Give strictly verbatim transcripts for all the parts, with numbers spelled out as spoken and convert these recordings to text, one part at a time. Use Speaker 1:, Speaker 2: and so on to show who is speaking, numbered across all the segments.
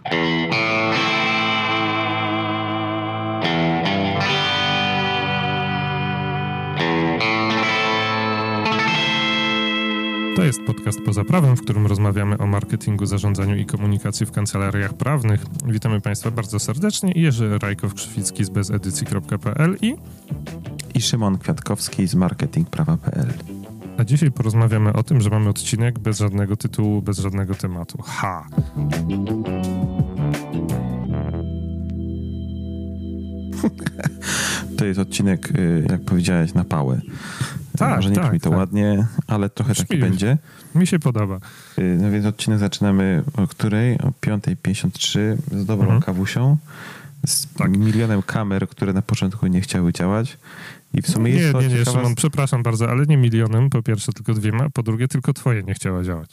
Speaker 1: To jest podcast Poza Prawem, w którym rozmawiamy o marketingu, zarządzaniu i komunikacji w kancelariach prawnych. Witamy Państwa bardzo serdecznie. Jerzy Rajkow-Krzyficki z bezedycji kropka p l i...
Speaker 2: i Szymon Kwiatkowski z marketing prawa kropka p l.
Speaker 1: A dzisiaj porozmawiamy o tym, że mamy odcinek bez żadnego tytułu, bez żadnego tematu. Ha!
Speaker 2: To jest odcinek, jak powiedziałeś, na pałę.
Speaker 1: Tak,
Speaker 2: Może nie
Speaker 1: tak,
Speaker 2: brzmi to
Speaker 1: tak.
Speaker 2: ładnie, ale trochę taki
Speaker 1: mi,
Speaker 2: będzie.
Speaker 1: Mi się podoba.
Speaker 2: No więc odcinek zaczynamy o której? O piąta pięćdziesiąt trzy z dobrą mhm. kawusią, z tak. milionem kamer, które na początku nie chciały działać. I w sumie
Speaker 1: nie,
Speaker 2: jest to
Speaker 1: nie, nie,
Speaker 2: ciekawa...
Speaker 1: Szymon, przepraszam bardzo, ale nie milionem, po pierwsze tylko dwiema, po drugie tylko twoje nie chciała działać.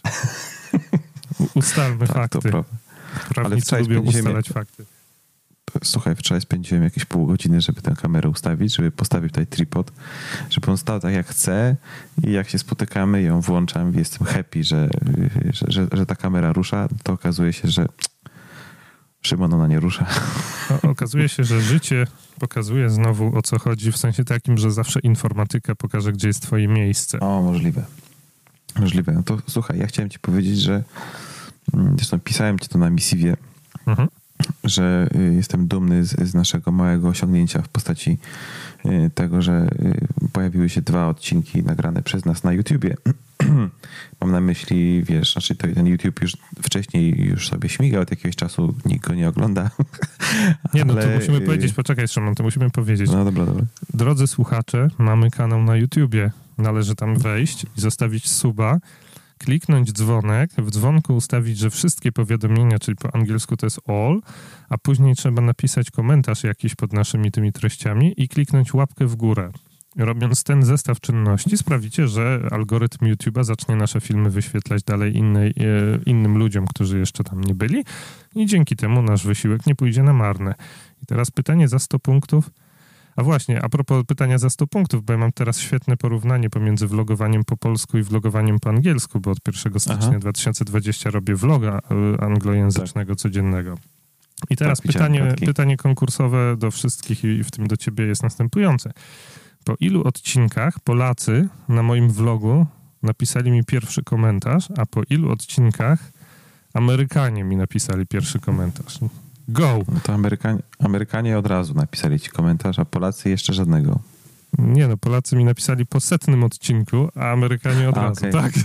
Speaker 1: Ustalmy
Speaker 2: tak,
Speaker 1: fakty.
Speaker 2: To prawda.
Speaker 1: Prawnicy lubią ustalać fakty.
Speaker 2: Słuchaj, wczoraj spędziłem jakieś pół godziny, żeby tę kamerę ustawić, żeby postawić tutaj tripod, żeby on stał tak jak chcę i jak się spotykamy, ją włączam i jestem happy, że, że, że, że ta kamera rusza, to okazuje się, że Szymon, ona nie rusza.
Speaker 1: O, okazuje się, że życie pokazuje znowu, o co chodzi, w sensie takim, że zawsze informatyka pokaże, gdzie jest twoje miejsce.
Speaker 2: O, możliwe. Możliwe. No to słuchaj, ja chciałem ci powiedzieć, że zresztą pisałem ci to na missiwie, mhm. że jestem dumny z, z naszego małego osiągnięcia w postaci tego, że pojawiły się dwa odcinki nagrane przez nas na YouTubie. Mam na myśli, wiesz, znaczy to ten YouTube już wcześniej już sobie śmigał, od jakiegoś czasu nikt go nie ogląda.
Speaker 1: Nie, no
Speaker 2: ale...
Speaker 1: to musimy powiedzieć, poczekaj Szymon, to musimy powiedzieć.
Speaker 2: No dobra, dobra.
Speaker 1: Drodzy słuchacze, mamy kanał na YouTubie. Należy tam wejść i zostawić suba, kliknąć dzwonek, w dzwonku ustawić, że wszystkie powiadomienia, czyli po angielsku to jest all, a później trzeba napisać komentarz jakiś pod naszymi tymi treściami i kliknąć łapkę w górę. Robiąc ten zestaw czynności sprawicie, że algorytm YouTube'a zacznie nasze filmy wyświetlać dalej innej, e, innym ludziom, którzy jeszcze tam nie byli i dzięki temu nasz wysiłek nie pójdzie na marne. I teraz pytanie za sto punktów. A właśnie, a propos pytania za sto punktów, bo ja mam teraz świetne porównanie pomiędzy vlogowaniem po polsku i vlogowaniem po angielsku, bo od pierwszego stycznia Aha. dwa tysiące dwudziestego robię vloga anglojęzycznego tak. codziennego. I teraz tak, pytanie, pytanie konkursowe do wszystkich i w tym do ciebie jest następujące. Po ilu odcinkach Polacy na moim vlogu napisali mi pierwszy komentarz, a po ilu odcinkach Amerykanie mi napisali pierwszy komentarz? Go!
Speaker 2: No to Amerykanie, Amerykanie od razu napisali ci komentarz, a Polacy jeszcze żadnego.
Speaker 1: Nie no, Polacy mi napisali po setnym odcinku, a Amerykanie od a, razu, okay. tak?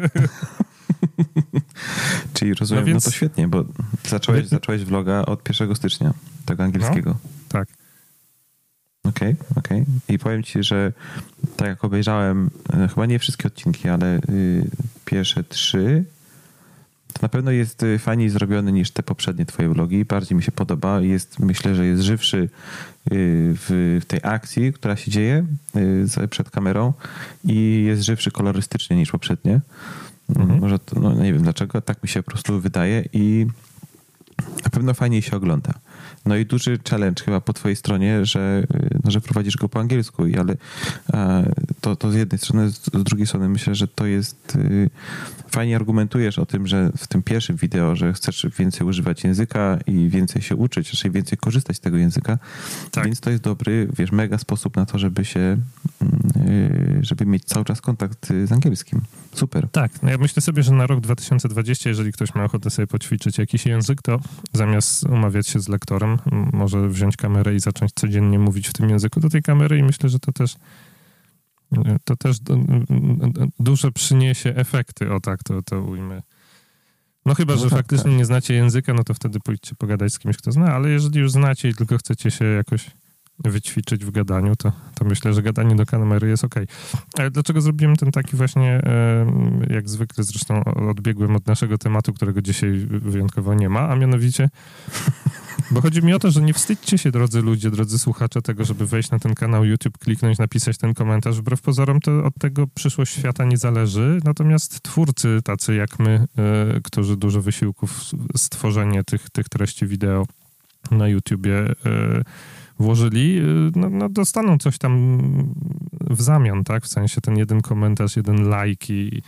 Speaker 2: Czyli rozumiem, no, więc... no to świetnie, bo zacząłeś, zacząłeś vloga od pierwszego stycznia, tego angielskiego.
Speaker 1: No, tak.
Speaker 2: Okej, okay, okej. Okay. I powiem ci, że tak jak obejrzałem, chyba nie wszystkie odcinki, ale y, pierwsze trzy, to na pewno jest fajniej zrobiony niż te poprzednie twoje vlogi. Bardziej mi się podoba. Jest, myślę, że jest żywszy y, w, w tej akcji, która się dzieje y, przed kamerą i jest żywszy kolorystycznie niż poprzednie. Mhm. Może to, no nie wiem dlaczego, tak mi się po prostu wydaje i na pewno fajniej się ogląda. No i duży challenge chyba po twojej stronie, że, no, że prowadzisz go po angielsku, ale to, to z jednej strony, z drugiej strony myślę, że to jest fajnie argumentujesz o tym, że w tym pierwszym wideo, że chcesz więcej używać języka i więcej się uczyć, raczej więcej korzystać z tego języka, tak. Więc to jest dobry, wiesz, mega sposób na to, żeby się, żeby mieć cały czas kontakt z angielskim. Super.
Speaker 1: Tak, no ja myślę sobie, że na rok dwa tysiące dwudziesty, jeżeli ktoś ma ochotę sobie poćwiczyć jakiś język, to zamiast umawiać się z lektorem, może wziąć kamerę i zacząć codziennie mówić w tym języku do tej kamery i myślę, że to też to też duże przyniesie efekty, o tak to, to ujmę. No chyba, że no tak, faktycznie tak. nie znacie języka, no to wtedy pójdźcie pogadać z kimś, kto zna, ale jeżeli już znacie i tylko chcecie się jakoś wyćwiczyć w gadaniu, to, to myślę, że gadanie do kamery jest okej. Okay. Ale dlaczego zrobiłem ten taki właśnie, jak zwykle zresztą odbiegłem od naszego tematu, którego dzisiaj wyjątkowo nie ma, a mianowicie, bo chodzi mi o to, że nie wstydźcie się, drodzy ludzie, drodzy słuchacze, tego, żeby wejść na ten kanał YouTube, kliknąć, napisać ten komentarz. Wbrew pozorom to od tego przyszłość świata nie zależy, natomiast twórcy tacy jak my, którzy dużo wysiłków stworzenie tych, tych treści wideo na YouTubie włożyli, no, no dostaną coś tam w zamian, tak? W sensie ten jeden komentarz, jeden like i,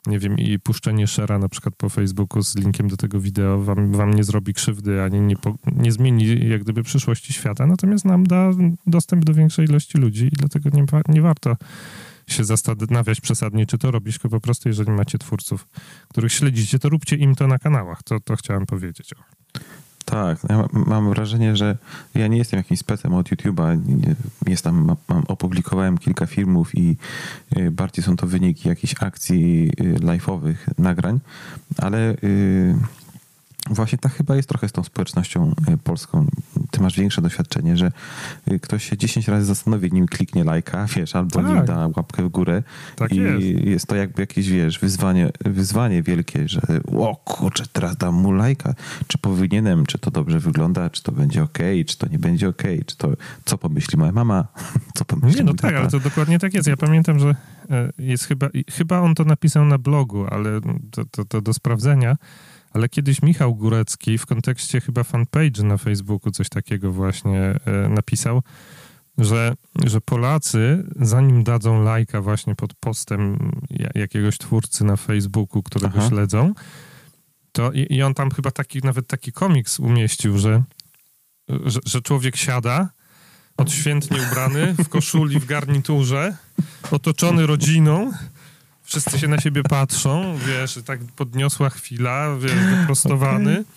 Speaker 1: nie wiem, i puszczenie share'a na przykład po Facebooku z linkiem do tego wideo wam, wam nie zrobi krzywdy, ani nie, po, nie zmieni jak gdyby przyszłości świata, natomiast nam da dostęp do większej ilości ludzi i dlatego nie, nie warto się zastanawiać przesadnie, czy to robisz, tylko po prostu jeżeli macie twórców, których śledzicie, to róbcie im to na kanałach. To, to chciałem powiedzieć.
Speaker 2: Tak, ja mam wrażenie, że ja nie jestem jakimś specem od YouTube'a. Jest tam, mam, opublikowałem kilka filmów i bardziej są to wyniki jakichś akcji live'owych, nagrań, ale właśnie tak chyba jest trochę z tą społecznością polską. Ty masz większe doświadczenie, że ktoś się dziesięć razy zastanowi, nim kliknie lajka, wiesz, albo tak. nim da łapkę w górę.
Speaker 1: Tak
Speaker 2: i
Speaker 1: jest.
Speaker 2: jest to jakby jakieś, wiesz, wyzwanie, wyzwanie wielkie, że o kurczę, teraz dam mu lajka. Czy powinienem, czy to dobrze wygląda, czy to będzie okej, okay, czy to nie będzie okej, okay, czy to, co pomyśli moja mama, co pomyśli
Speaker 1: Nie, no tak,
Speaker 2: tata.
Speaker 1: ale to dokładnie tak jest. Ja pamiętam, że jest chyba, chyba on to napisał na blogu, ale to, to, to do sprawdzenia. Ale kiedyś Michał Górecki w kontekście chyba fanpage na Facebooku coś takiego właśnie e, napisał, że, że Polacy, zanim dadzą lajka właśnie pod postem jakiegoś twórcy na Facebooku, którego Aha. śledzą, to i, i on tam chyba taki, nawet taki komiks umieścił, że, że, że człowiek siada, odświętnie ubrany, w koszuli, w garniturze, otoczony rodziną, wszyscy się na siebie patrzą, wiesz, tak podniosła chwila, wiesz, wyprostowany okay.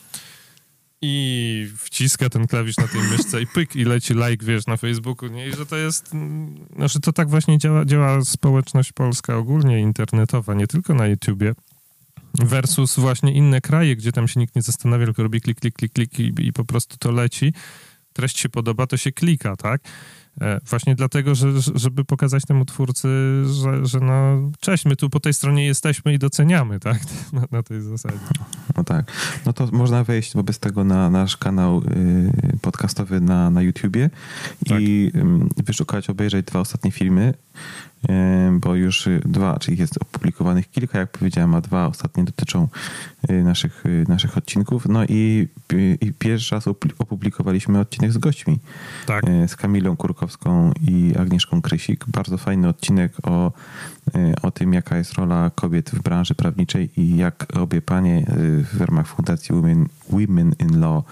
Speaker 1: i wciska ten klawisz na tej myszce i pyk, i leci like, wiesz, na Facebooku, nie? I że to jest, znaczy to tak właśnie działa, działa społeczność polska ogólnie internetowa, nie tylko na YouTubie, versus właśnie inne kraje, gdzie tam się nikt nie zastanawia, tylko robi klik, klik, klik, klik i, i po prostu to leci. Treść się podoba, to się klika, tak? Właśnie dlatego, że, żeby pokazać temu twórcy, że, że no cześć, my tu po tej stronie jesteśmy i doceniamy, tak? Na, na tej zasadzie.
Speaker 2: No tak. No to można wejść wobec tego na nasz kanał y, podcastowy na, na YouTubie tak. i y, wyszukać, obejrzeć dwa ostatnie filmy, y, bo już dwa, czyli jest opublikowanych kilka, jak powiedziałem, a dwa ostatnie dotyczą y, naszych, y, naszych odcinków. No i, y, i pierwszy raz opublikowaliśmy odcinek z gośćmi.
Speaker 1: Tak.
Speaker 2: Y, z Kamilą Kurkowską i Agnieszką Krysik. Bardzo fajny odcinek o, o tym, jaka jest rola kobiet w branży prawniczej i jak obie panie w ramach Fundacji Women, Women in Law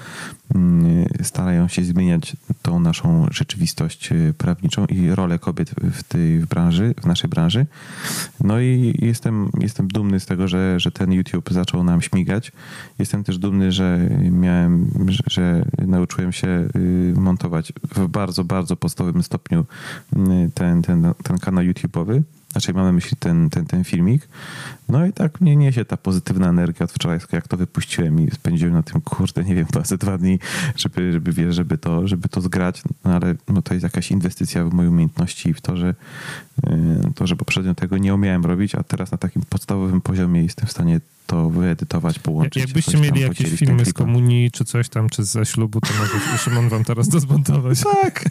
Speaker 2: starają się zmieniać tą naszą rzeczywistość prawniczą i rolę kobiet w tej w branży, w naszej branży. No i jestem, jestem dumny z tego, że, że ten YouTube zaczął nam śmigać. Jestem też dumny, że miałem, że, że nauczyłem się montować w bardzo, bardzo podstawowym stopniu ten, ten, ten kanał YouTube'owy. Znaczy mam na myśli ten, ten, ten filmik. No i tak mnie niesie ta pozytywna energia od wczoraj, jak to wypuściłem i spędziłem na tym, kurde, nie wiem, chyba ze dwa dni, żeby, żeby, wiesz, żeby to, żeby to zgrać. No ale no, to jest jakaś inwestycja w moje umiejętności i w to, że to, że poprzednio tego nie umiałem robić, a teraz na takim podstawowym poziomie jestem w stanie to wyedytować, połączyć.
Speaker 1: Jakbyście mieli jakieś filmy z komunii, czy coś tam, czy ze ślubu, to może Szymon wam teraz to zmontować.
Speaker 2: Tak.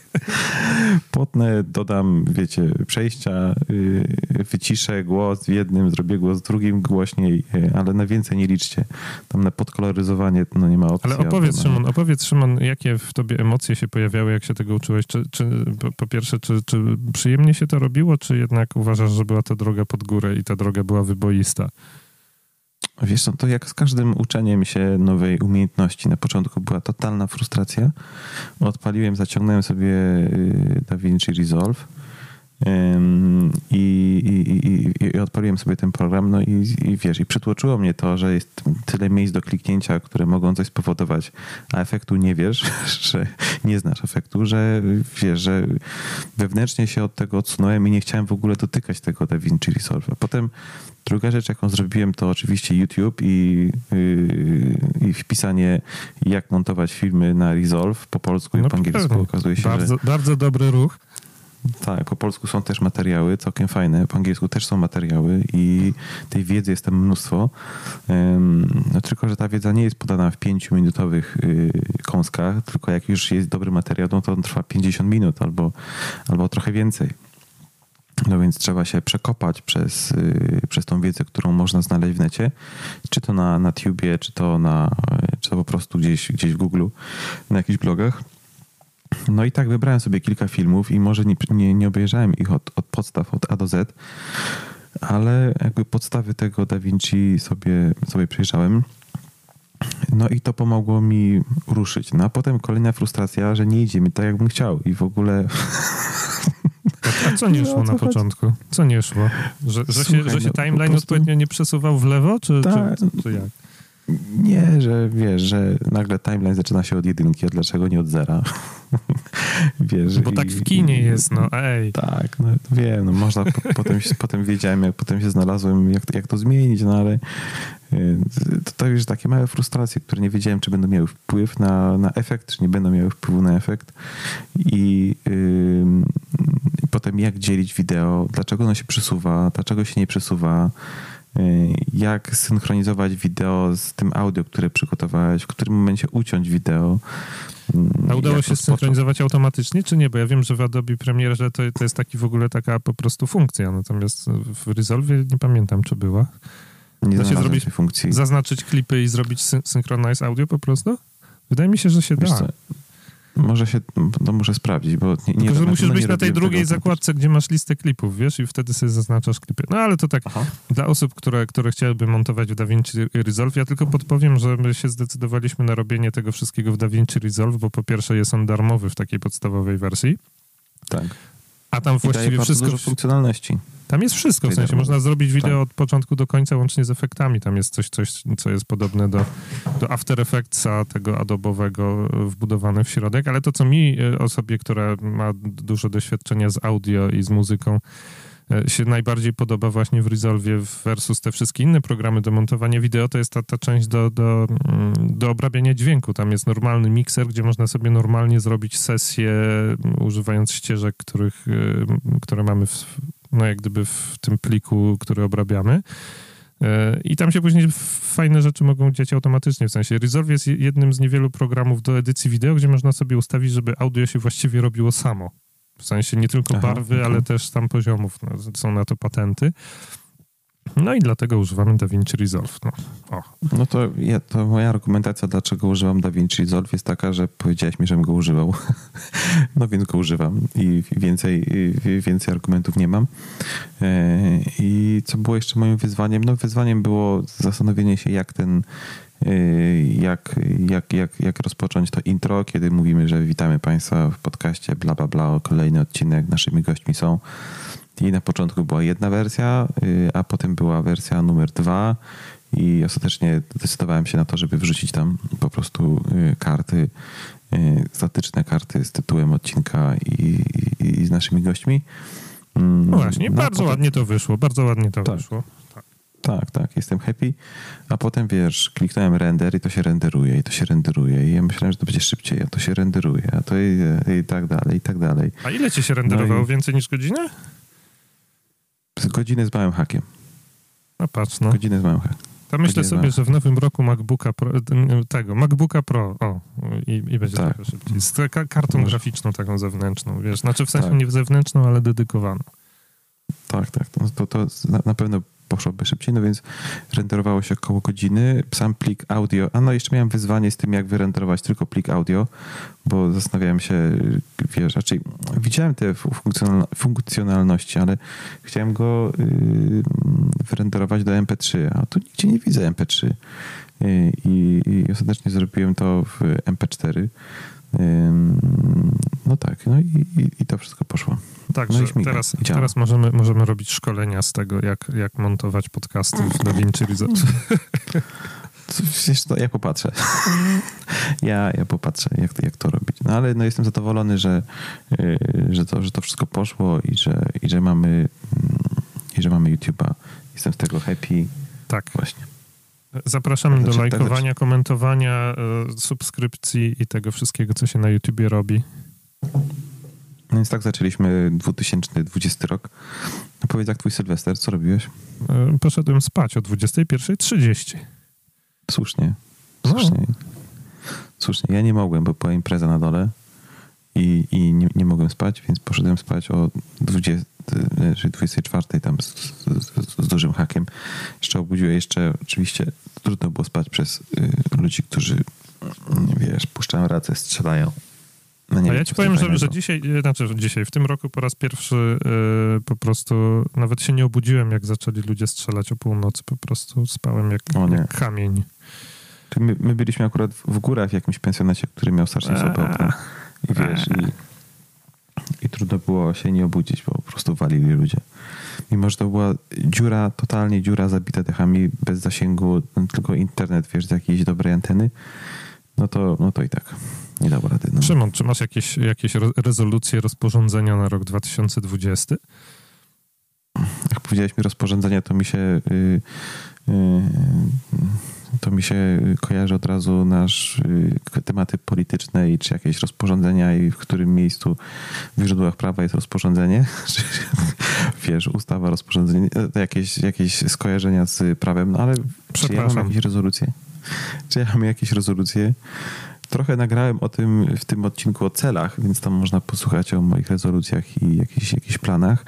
Speaker 2: Potnę, dodam, wiecie, przejścia, wyciszę głos w jednym, zrobię głos w drugim głośniej, ale na więcej nie liczcie. Tam na podkoloryzowanie no nie ma opcji.
Speaker 1: Ale opowiedz, Szymon, opowiedz, Szymon, jakie w tobie emocje się pojawiały, jak się tego uczyłeś? Czy, czy po, po pierwsze, czy, czy przyjemnie się to robiło, czy jednak uważasz, że była to droga pod górę i ta droga była wyboista?
Speaker 2: Wiesz co, to jak z każdym uczeniem się nowej umiejętności. Na początku była totalna frustracja. Odpaliłem, zaciągnąłem sobie DaVinci Resolve i, i, i, i odpaliłem sobie ten program, no i, i wiesz, i przytłoczyło mnie to, że jest tyle miejsc do kliknięcia, które mogą coś spowodować, a efektu nie wiesz, że nie znasz efektu, że wiesz, że wewnętrznie się od tego odsunąłem i nie chciałem w ogóle dotykać tego DaVinci Resolve. A potem druga rzecz, jaką zrobiłem, to oczywiście YouTube i, yy, i wpisanie, jak montować filmy na Resolve po polsku i no po angielsku. Pewnie. Okazuje się,
Speaker 1: bardzo,
Speaker 2: że...
Speaker 1: bardzo dobry ruch.
Speaker 2: Tak, po polsku są też materiały, całkiem fajne. Po angielsku też są materiały i tej wiedzy jest tam mnóstwo. No, tylko, że ta wiedza nie jest podana w pięciominutowych yy, kąskach, tylko jak już jest dobry materiał, no to on trwa pięćdziesiąt minut albo, albo trochę więcej. No więc trzeba się przekopać przez, yy, przez tą wiedzę, którą można znaleźć w necie, czy to na, na Tubie, czy to na, czy to po prostu gdzieś, gdzieś w Google, na jakichś blogach. No i tak wybrałem sobie kilka filmów i może nie, nie, nie obejrzałem ich od, od podstaw, od A do Z, ale jakby podstawy tego DaVinci sobie, sobie przejrzałem. No i to pomogło mi ruszyć. No a potem kolejna frustracja, że nie idzie mi tak, jakbym chciał i w ogóle...
Speaker 1: A co nie szło na początku? Co nie szło? Że, że Słuchaj, się, że się no, timeline prostu... odpowiednio nie przesuwał w lewo, czy,
Speaker 2: tak,
Speaker 1: czy, czy jak?
Speaker 2: Nie, że wiesz, że nagle timeline zaczyna się od jedynki, a dlaczego nie od zera? Wiesz,
Speaker 1: bo i, tak w kinie i, jest, no ej.
Speaker 2: Tak, no wiem, no można, po, potem, potem wiedziałem, jak potem się znalazłem, jak, jak to zmienić, no ale to, to już takie małe frustracje, które nie wiedziałem, czy będą miały wpływ na, na efekt, czy nie będą miały wpływu na efekt i yy, potem jak dzielić wideo, dlaczego ono się przesuwa, dlaczego się nie przesuwa, jak synchronizować wideo z tym audio, które przygotowałeś, w którym momencie uciąć wideo.
Speaker 1: A udało się synchronizować automatycznie, czy nie? Bo ja wiem, że w Adobe Premierze to, to jest taki w ogóle taka po prostu funkcja, natomiast w Resolve nie pamiętam, czy była.
Speaker 2: Nie
Speaker 1: da się zrobić
Speaker 2: tej funkcji.
Speaker 1: Zaznaczyć klipy i zrobić syn- synchronize audio po prostu? Wydaje mi się, że się
Speaker 2: Wiesz
Speaker 1: da.
Speaker 2: Co? Może się, to muszę sprawdzić, bo nie, nie
Speaker 1: Tylko, że musisz być na tej drugiej
Speaker 2: tego.
Speaker 1: zakładce, gdzie masz listę klipów, wiesz, i wtedy sobie zaznaczasz klipy. No ale to tak, Aha. dla osób, które, które chciałyby montować w DaVinci Resolve, ja tylko podpowiem, że my się zdecydowaliśmy na robienie tego wszystkiego w DaVinci Resolve, bo po pierwsze jest on darmowy w takiej podstawowej wersji.
Speaker 2: Tak.
Speaker 1: A tam
Speaker 2: I
Speaker 1: właściwie
Speaker 2: daje
Speaker 1: wszystko...
Speaker 2: dużo funkcjonalności.
Speaker 1: Tam jest wszystko, w sensie można zrobić wideo tak. od początku do końca, łącznie z efektami. Tam jest coś, coś co jest podobne do, do After Effectsa, tego adobowego, wbudowane w środek, ale to, co mi, osobie, która ma dużo doświadczenia z audio i z muzyką, się najbardziej podoba właśnie w Resolve versus te wszystkie inne programy do montowania wideo, to jest ta, ta część do, do, do obrabiania dźwięku. Tam jest normalny mikser, gdzie można sobie normalnie zrobić sesję, używając ścieżek, których, które mamy w, no jak gdyby w tym pliku, który obrabiamy. I tam się później fajne rzeczy mogą dziać automatycznie. W sensie Resolve jest jednym z niewielu programów do edycji wideo, gdzie można sobie ustawić, żeby audio się właściwie robiło samo. W sensie nie tylko Aha, barwy, okay. ale też tam poziomów. No, są na to patenty. No i dlatego używamy DaVinci Resolve. No, o.
Speaker 2: no to, ja, to moja argumentacja, dlaczego używam DaVinci Resolve jest taka, że powiedziałeś mi, żebym go używał. No więc go używam i więcej, i więcej argumentów nie mam. I co było jeszcze moim wyzwaniem? No wyzwaniem było zastanowienie się, jak ten Jak, jak, jak, jak rozpocząć to intro, kiedy mówimy, że witamy Państwa w podcaście bla bla bla, kolejny odcinek, naszymi gośćmi są. I na początku była jedna wersja, a potem była wersja numer dwa i ostatecznie zdecydowałem się na to, żeby wrzucić tam po prostu karty, statyczne karty z tytułem odcinka i, i, i z naszymi gośćmi.
Speaker 1: No właśnie, no, bardzo potem... ładnie to wyszło, bardzo ładnie to
Speaker 2: tak.
Speaker 1: wyszło.
Speaker 2: Tak, tak, jestem happy, a potem wiesz, kliknąłem render i to się renderuje, i to się renderuje i ja myślałem, że to będzie szybciej, a to się renderuje, a to i, i tak dalej, i tak dalej.
Speaker 1: A ile ci się renderowało? No i... Więcej niż godzinę?
Speaker 2: Z godziny z małym hakiem.
Speaker 1: No patrz, no.
Speaker 2: Godzinę z małym hakiem.
Speaker 1: To myślę sobie, że w nowym roku MacBooka Pro, tego, MacBooka Pro, o, i, i będzie tak. trochę szybciej. Z kartą Może. graficzną taką zewnętrzną, wiesz, znaczy w sensie tak. nie zewnętrzną, ale dedykowaną.
Speaker 2: Tak, tak, to, to, to na, na pewno poszłoby szybciej, no więc renderowało się około godziny. Sam plik audio, a no jeszcze miałem wyzwanie z tym, jak wyrenderować tylko plik audio, bo zastanawiałem się, wiesz, raczej widziałem te funkcjonal, funkcjonalności, ale chciałem go yy, wyrenderować do em pe trzy, a tu nigdzie nie widzę em pe trzy. Yy, i, I ostatecznie zrobiłem to w em pe cztery. No tak, no i, i, i to wszystko poszło.
Speaker 1: Także no teraz, teraz możemy, możemy robić szkolenia z tego, jak, jak montować podcasty w DaVinci Resolve.
Speaker 2: Wiesz, to ja popatrzę. Ja, ja popatrzę, jak, jak to robić. No ale no, jestem zadowolony, że, że, to, że to wszystko poszło i że, i że mamy i że mamy YouTube'a. Jestem z tego happy.
Speaker 1: Tak.
Speaker 2: Właśnie.
Speaker 1: Zapraszamy znaczy, do lajkowania, tak, komentowania, y, subskrypcji i tego wszystkiego, co się na YouTubie robi.
Speaker 2: No więc tak zaczęliśmy dwa tysiące dwudziesty rok. No powiedz, jak twój Sylwester, co robiłeś?
Speaker 1: Y, poszedłem spać o dwudziestej pierwszej trzydzieści.
Speaker 2: Słusznie. Słusznie. No. Słusznie. Ja nie mogłem, bo była impreza na dole i, i nie, nie mogłem spać, więc poszedłem spać o dwudziestej czwartej tam z, z, z dużym hakiem. Jeszcze obudziłem, jeszcze oczywiście trudno było spać przez y, ludzi, którzy, wiesz, puszczają racę, strzelają. No nie
Speaker 1: A
Speaker 2: wiem,
Speaker 1: ja ci
Speaker 2: co
Speaker 1: powiem, że,
Speaker 2: fajnego.
Speaker 1: że dzisiaj, znaczy dzisiaj, w tym roku po raz pierwszy yy, po prostu nawet się nie obudziłem, jak zaczęli ludzie strzelać o północy. Po prostu spałem jak,
Speaker 2: O nie.
Speaker 1: jak kamień.
Speaker 2: My, my byliśmy akurat w górach w jakimś pensjonacie, który miał strasznie słabe okna. I wiesz, i, i trudno było się nie obudzić, bo po prostu walili ludzie. Mimo, że to była dziura, totalnie dziura zabita dechami, bez zasięgu, tylko internet, wiesz, z jakiejś dobrej anteny, no to, no to i tak nie dało rady. No.
Speaker 1: Szymon, czy masz jakieś, jakieś rezolucje, rozporządzenia na rok dwa tysiące dwudziesty?
Speaker 2: Jak powiedziałeś mi rozporządzenia, to mi się yy, yy, to mi się kojarzy od razu nasz yy, tematy polityczne i czy jakieś rozporządzenia i w którym miejscu w źródłach prawa jest rozporządzenie. Wiesz, ustawa, rozporządzenie, jakieś, jakieś skojarzenia z prawem, no ale czy ja mam jakieś rezolucje? Czy ja mam jakieś rezolucje? Trochę nagrałem o tym w tym odcinku o celach, więc tam można posłuchać o moich rezolucjach i jakichś, jakichś planach.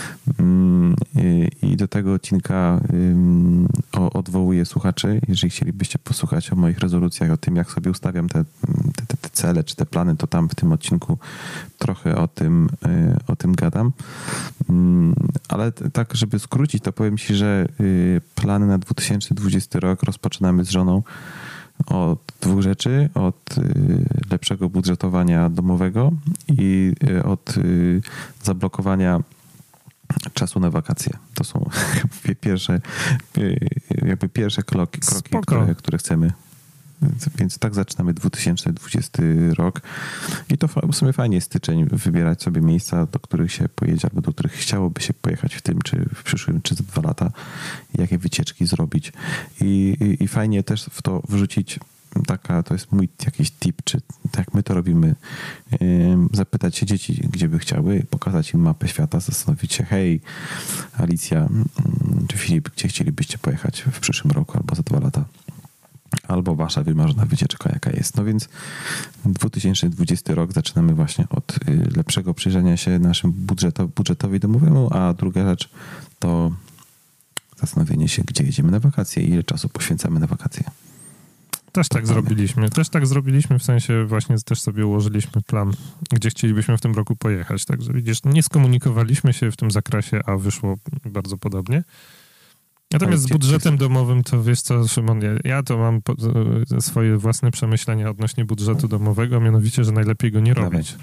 Speaker 2: I do tego odcinka odwołuję słuchaczy. Jeżeli chcielibyście posłuchać o moich rezolucjach, o tym, jak sobie ustawiam te, te, te cele czy te plany, to tam w tym odcinku trochę o tym, o tym gadam. Ale tak, żeby skrócić, to powiem ci, że plany na dwa tysiące dwudziesty rok rozpoczynamy z żoną od dwóch rzeczy, od lepszego budżetowania domowego i od zablokowania czasu na wakacje. To są pierwsze, jakby pierwsze kroki, kroki które, które chcemy. Więc tak zaczynamy dwa tysiące dwudziesty rok. I to w sumie fajnie jest styczeń wybierać sobie miejsca, do których się pojedzie, albo do których chciałoby się pojechać w tym, czy w przyszłym, czy za dwa lata. Jakie wycieczki zrobić. I, i, i fajnie też w to wrzucić taka, to jest mój jakiś tip, czy tak jak my to robimy, yy, zapytać się dzieci, gdzie by chciały, pokazać im mapę świata, zastanowić się, hej, Alicja, yy, czy Filip, gdzie chcielibyście pojechać w przyszłym roku albo za dwa lata? Albo wasza wymarzona wycieczka jaka jest. No więc dwa tysiące dwudziesty rok zaczynamy właśnie od lepszego przyjrzenia się naszym budżeto, budżetowi domowemu, a druga rzecz to zastanowienie się, gdzie jedziemy na wakacje i ile czasu poświęcamy na wakacje.
Speaker 1: Też tak zrobiliśmy. Też tak zrobiliśmy, w sensie właśnie też sobie ułożyliśmy plan, gdzie chcielibyśmy w tym roku pojechać. Także widzisz, nie skomunikowaliśmy się w tym zakresie, a wyszło bardzo podobnie. Natomiast z budżetem domowym to wiesz co, Szymon, ja, ja to mam po, swoje własne przemyślenia odnośnie budżetu domowego, mianowicie, że najlepiej go nie robić.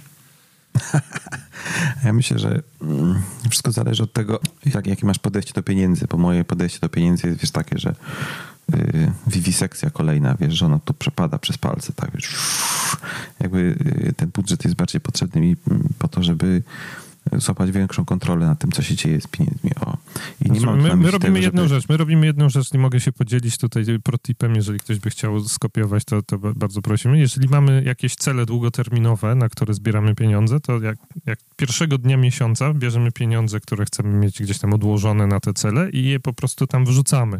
Speaker 2: Ja myślę, że wszystko zależy od tego, jak, jakie masz podejście do pieniędzy, bo moje podejście do pieniędzy jest wiesz takie, że yy, wiwisekcja kolejna, wiesz, że ona tu przepada przez palce, tak wiesz, jakby yy, ten budżet jest bardziej potrzebny mi po to, żeby złapać większą kontrolę nad tym, co się dzieje z pieniędzmi. O. I nie
Speaker 1: znaczy,
Speaker 2: mam
Speaker 1: my, my robimy
Speaker 2: tego,
Speaker 1: jedną
Speaker 2: żeby...
Speaker 1: rzecz. My robimy jedną rzecz, nie mogę się podzielić tutaj protipem, jeżeli ktoś by chciał skopiować, to, to bardzo prosimy. Jeżeli mamy jakieś cele długoterminowe, na które zbieramy pieniądze, to jak, jak pierwszego dnia miesiąca bierzemy pieniądze, które chcemy mieć gdzieś tam odłożone na te cele i je po prostu tam wrzucamy.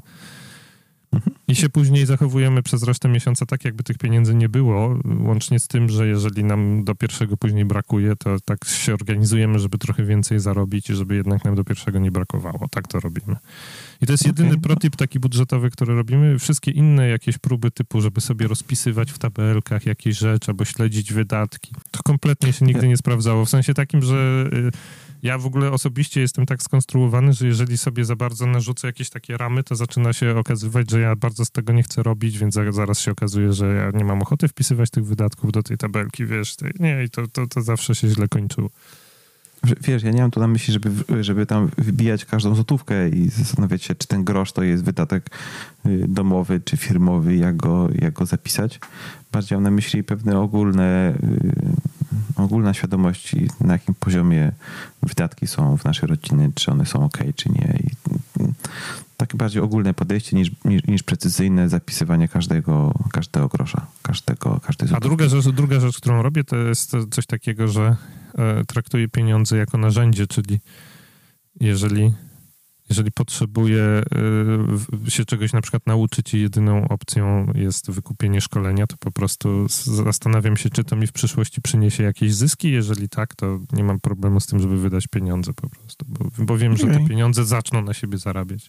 Speaker 1: I się później zachowujemy przez resztę miesiąca tak, jakby tych pieniędzy nie było, łącznie z tym, że jeżeli nam do pierwszego później brakuje, to tak się organizujemy, żeby trochę więcej zarobić i żeby jednak nam do pierwszego nie brakowało. Tak to robimy. I to jest jedyny okay. protip taki budżetowy, który robimy. Wszystkie inne jakieś próby typu, żeby sobie rozpisywać w tabelkach jakieś rzeczy albo śledzić wydatki, to kompletnie się nigdy nie sprawdzało. W sensie takim, że ja w ogóle osobiście jestem tak skonstruowany, że jeżeli sobie za bardzo narzucę jakieś takie ramy, to zaczyna się okazywać, że ja bardzo z tego nie chcę robić, więc zaraz się okazuje, że ja nie mam ochoty wpisywać tych wydatków do tej tabelki, wiesz. Nie, i to, to, to zawsze się źle kończyło.
Speaker 2: Wiesz, ja nie mam tu na myśli, żeby, żeby tam wybijać każdą złotówkę i zastanawiać się, czy ten grosz to jest wydatek domowy czy firmowy, jak go, jak go zapisać. Bardziej mam na myśli pewne ogólne, ogólna świadomość, na jakim poziomie wydatki są w naszej rodzinie, czy one są ok, czy nie. I takie bardziej ogólne podejście niż, niż, niż precyzyjne zapisywanie każdego, każdego grosza, każdego, każdej złotówki.
Speaker 1: A druga rzecz, druga rzecz, którą robię, to jest coś takiego, że e, traktuję pieniądze jako narzędzie, czyli jeżeli, jeżeli potrzebuję y, się czegoś na przykład nauczyć i jedyną opcją jest wykupienie szkolenia, to po prostu zastanawiam się, czy to mi w przyszłości przyniesie jakieś zyski. Jeżeli tak, to nie mam problemu z tym, żeby wydać pieniądze po prostu, bo, bo wiem, okay. że te pieniądze zaczną na siebie zarabiać.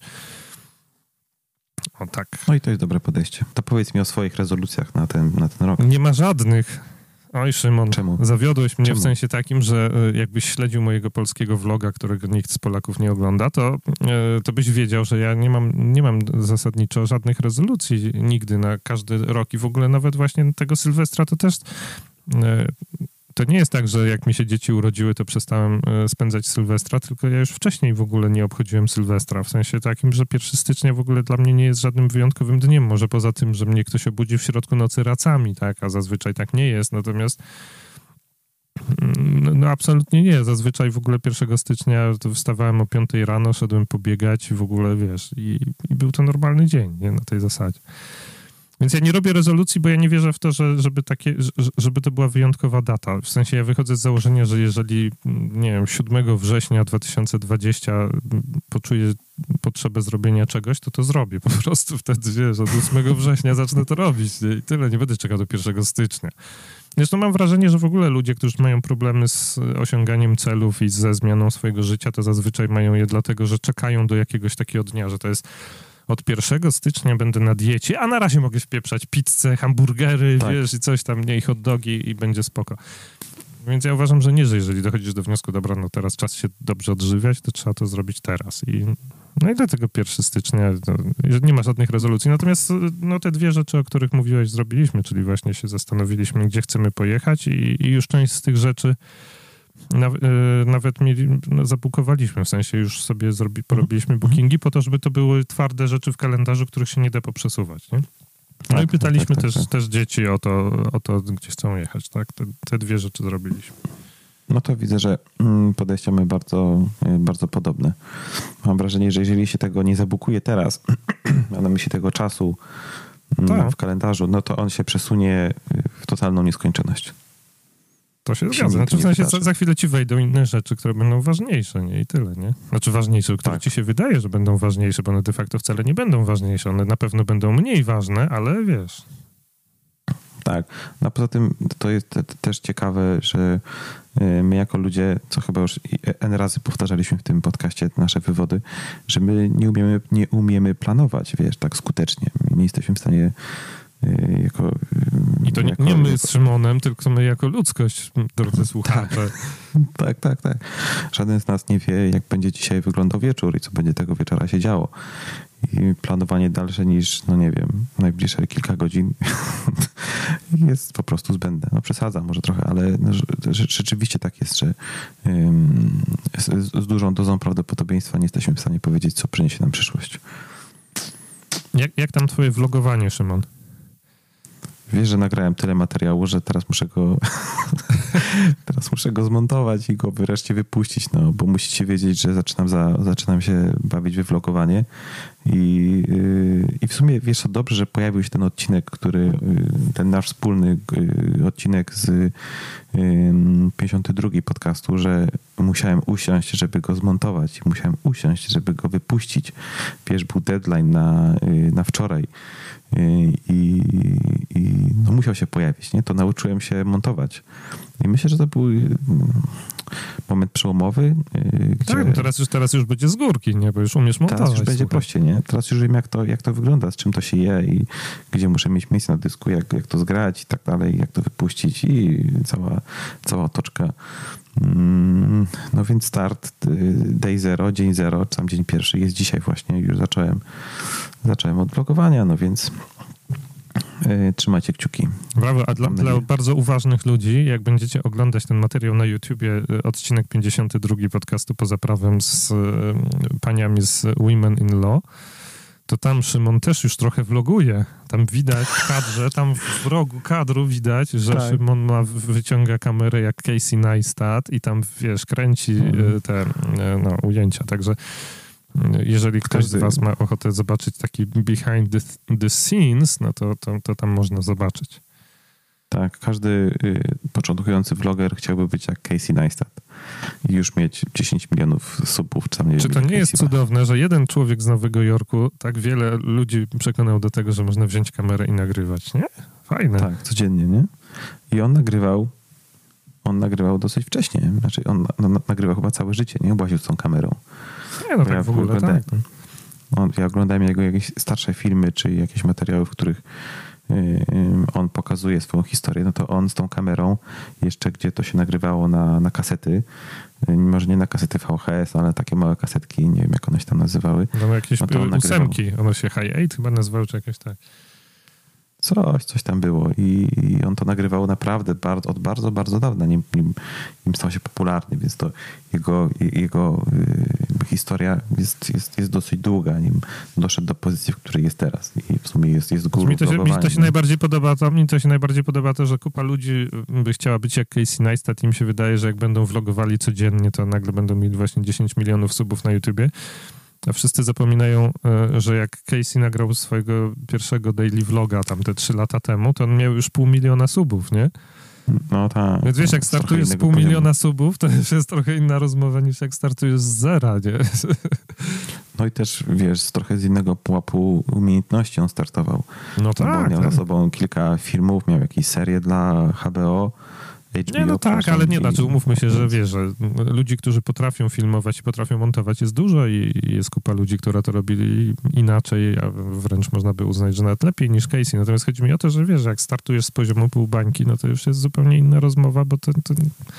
Speaker 1: O tak.
Speaker 2: No i to jest dobre podejście. To powiedz mi o swoich rezolucjach na ten, na ten rok.
Speaker 1: Nie ma żadnych. Oj, Szymon,
Speaker 2: Czemu?
Speaker 1: zawiodłeś mnie
Speaker 2: Czemu?
Speaker 1: w sensie takim, że jakbyś śledził mojego polskiego vloga, którego nikt z Polaków nie ogląda, to, to byś wiedział, że ja nie mam, nie mam zasadniczo żadnych rezolucji nigdy na każdy rok i w ogóle nawet właśnie tego Sylwestra to też... To nie jest tak, że jak mi się dzieci urodziły, to przestałem spędzać Sylwestra, tylko ja już wcześniej w ogóle nie obchodziłem Sylwestra, w sensie takim, że pierwszego stycznia w ogóle dla mnie nie jest żadnym wyjątkowym dniem, może poza tym, że mnie ktoś obudzi w środku nocy racami, tak, a zazwyczaj tak nie jest, natomiast no, no absolutnie nie, zazwyczaj w ogóle pierwszego stycznia to wstawałem o piątej rano, szedłem pobiegać i w ogóle, wiesz, i, i był to normalny dzień, nie, na tej zasadzie. Więc ja nie robię rezolucji, bo ja nie wierzę w to, że, żeby, takie, żeby to była wyjątkowa data. W sensie ja wychodzę z założenia, że jeżeli, nie wiem, siódmego września dwa tysiące dwudziestego poczuję potrzebę zrobienia czegoś, to to zrobię. Po prostu wtedy, wiesz, od ósmego września zacznę to robić. Nie? I tyle, nie będę czekał do pierwszego stycznia. Zresztą mam wrażenie, że w ogóle ludzie, którzy mają problemy z osiąganiem celów i ze zmianą swojego życia, to zazwyczaj mają je dlatego, że czekają do jakiegoś takiego dnia, że to jest od pierwszego stycznia będę na diecie, a na razie mogę wpieprzać pizzę, hamburgery, tak. wiesz, i coś tam, nie, i hot dogi i będzie spoko. Więc ja uważam, że nie, że jeżeli dochodzisz do wniosku, dobra, no teraz czas się dobrze odżywiać, to trzeba to zrobić teraz. I, no i dlatego pierwszego stycznia to, nie ma żadnych rezolucji. Natomiast no, te dwie rzeczy, o których mówiłeś, zrobiliśmy, czyli właśnie się zastanowiliśmy, gdzie chcemy pojechać i, i już część z tych rzeczy nawet mieli, no, zabukowaliśmy, w sensie już sobie zrobi, porobiliśmy bookingi po to, żeby to były twarde rzeczy w kalendarzu, których się nie da poprzesuwać, nie? No tak, i pytaliśmy tak, tak, też, tak. też dzieci o to, o to, gdzie chcą jechać, tak? Te, te dwie rzeczy zrobiliśmy.
Speaker 2: No to widzę, że podejścia mamy bardzo, bardzo podobne. Mam wrażenie, że jeżeli się tego nie zabukuje teraz, a na myśli tego czasu tak. w kalendarzu, no to on się przesunie w totalną nieskończoność.
Speaker 1: To się zgadza. Znaczy, w sensie za, za chwilę ci wejdą inne rzeczy, które będą ważniejsze, nie? I tyle, nie? Znaczy ważniejsze, które tak. ci się wydaje, że będą ważniejsze, bo one de facto wcale nie będą ważniejsze. One na pewno będą mniej ważne, ale wiesz...
Speaker 2: Tak. No poza tym to jest te, te też ciekawe, że my jako ludzie, co chyba już N razy powtarzaliśmy w tym podcaście nasze wywody, że my nie umiemy, nie umiemy planować, wiesz, tak skutecznie. My nie jesteśmy w stanie jako...
Speaker 1: I to nie,
Speaker 2: jako,
Speaker 1: nie my
Speaker 2: jako...
Speaker 1: z Szymonem, tylko my jako ludzkość, drodzy słuchacze.
Speaker 2: Tak, tak, tak. Żaden z nas nie wie, jak będzie dzisiaj wyglądał wieczór i co będzie tego wieczora się działo. I planowanie dalsze niż, no nie wiem, najbliższe kilka godzin jest po prostu zbędne. No przesadzam może trochę, ale no, rzeczywiście tak jest, że um, z, z dużą dozą prawdopodobieństwa nie jesteśmy w stanie powiedzieć, co przyniesie nam przyszłość.
Speaker 1: Jak, jak tam twoje vlogowanie, Szymon?
Speaker 2: Wiesz, że nagrałem tyle materiału, że teraz muszę go teraz muszę go zmontować i go wreszcie wypuścić, no, bo musicie wiedzieć, że zaczynam, za, zaczynam się bawić we vlogowanie i, yy, i w sumie, wiesz co, dobrze, że pojawił się ten odcinek, który, yy, ten nasz wspólny yy, odcinek z yy, pięćdziesiątego drugiego podcastu, że musiałem usiąść, żeby go zmontować i musiałem usiąść, żeby go wypuścić. Wiesz, był deadline na, yy, na wczoraj. I, i no musiał się pojawić, nie? To nauczyłem się montować. I myślę, że to był moment przełomowy. Gdzie...
Speaker 1: Tak, teraz już, teraz już będzie z górki, nie? Bo już umiesz montować.
Speaker 2: Teraz już będzie
Speaker 1: słuchaj.
Speaker 2: prościej, nie? Teraz już wiem, jak to, jak to wygląda, z czym to się je i gdzie muszę mieć miejsce na dysku, jak, jak to zgrać i tak dalej, jak to wypuścić i cała, cała otoczka. No więc start, day zero, dzień zero, sam dzień pierwszy jest dzisiaj właśnie. Już zacząłem, zacząłem od vlogowania, no więc yy, trzymajcie kciuki.
Speaker 1: Brawo, a dla, dla bardzo uważnych ludzi, jak będziecie oglądać ten materiał na YouTubie, odcinek pięćdziesiąty drugi podcastu Poza Prawem z y, paniami z Women in Law, to tam Szymon też już trochę vloguje. Tam widać w kadrze, tam w rogu kadru widać, że tak. Szymon ma, wyciąga kamerę jak Casey Neistat i tam, wiesz, kręci hmm. te no, ujęcia. Także jeżeli ktoś Każdy... z was ma ochotę zobaczyć taki behind the, the scenes, no to, to, to tam można zobaczyć.
Speaker 2: Tak, każdy y, początkujący vloger chciałby być jak Casey Neistat i już mieć dziesięć milionów subów. Czy, tam nie
Speaker 1: czy to nie Casey jest cudowne, że jeden człowiek z Nowego Jorku tak wiele ludzi przekonał do tego, że można wziąć kamerę i nagrywać, nie? Fajne.
Speaker 2: Tak, codziennie, nie? I on nagrywał on nagrywał dosyć wcześnie. Znaczy on, on nagrywał chyba całe życie, nie? Obłaził z tą kamerą.
Speaker 1: Nie, no tak ja w ogóle, tak.
Speaker 2: On, ja oglądałem jego jakieś starsze filmy, czy jakieś materiały, w których on pokazuje swoją historię, no to on z tą kamerą, jeszcze gdzie to się nagrywało na, na kasety, może nie na kasety V H S, ale takie małe kasetki, nie wiem jak one się tam nazywały.
Speaker 1: No jakieś
Speaker 2: no to
Speaker 1: ósemki, one się High Eight chyba nazywały, czy jakieś tak.
Speaker 2: Coś, coś tam było i, i on to nagrywał naprawdę bardzo, od bardzo, bardzo dawna, nim, nim, nim stał się popularny, więc to jego, jego y, historia jest, jest, jest dosyć długa, nim doszedł do pozycji, w której jest teraz i w sumie jest, jest guru.
Speaker 1: Mi to, się, mi to się najbardziej podoba to, mi to się najbardziej podoba to, że kupa ludzi by chciała być jak Casey Neistat i mi się wydaje, że jak będą vlogowali codziennie, to nagle będą mieli właśnie dziesięć milionów subów na YouTubie. A wszyscy zapominają, że jak Casey nagrał swojego pierwszego daily vloga tam te trzy lata temu, to on miał już pół miliona subów, nie?
Speaker 2: No tak.
Speaker 1: Więc wiesz, jak startujesz z pół poziomu. miliona subów, to już jest trochę inna rozmowa niż jak startujesz z zera, nie?
Speaker 2: No i też, wiesz, z trochę z innego pułapu umiejętności on startował.
Speaker 1: No tak.
Speaker 2: Bo miał
Speaker 1: tak.
Speaker 2: za sobą kilka filmów, miał jakieś serie dla H B O, H B O.
Speaker 1: Nie, no tak, ale nie, znaczy umówmy się, że wiesz, że ludzi, którzy potrafią filmować i potrafią montować jest dużo i jest kupa ludzi, która to robili inaczej, a wręcz można by uznać, że nawet lepiej niż Casey. Natomiast chodzi mi o to, że wiesz, że jak startujesz z poziomu pół bańki, no to już jest zupełnie inna rozmowa, bo to, to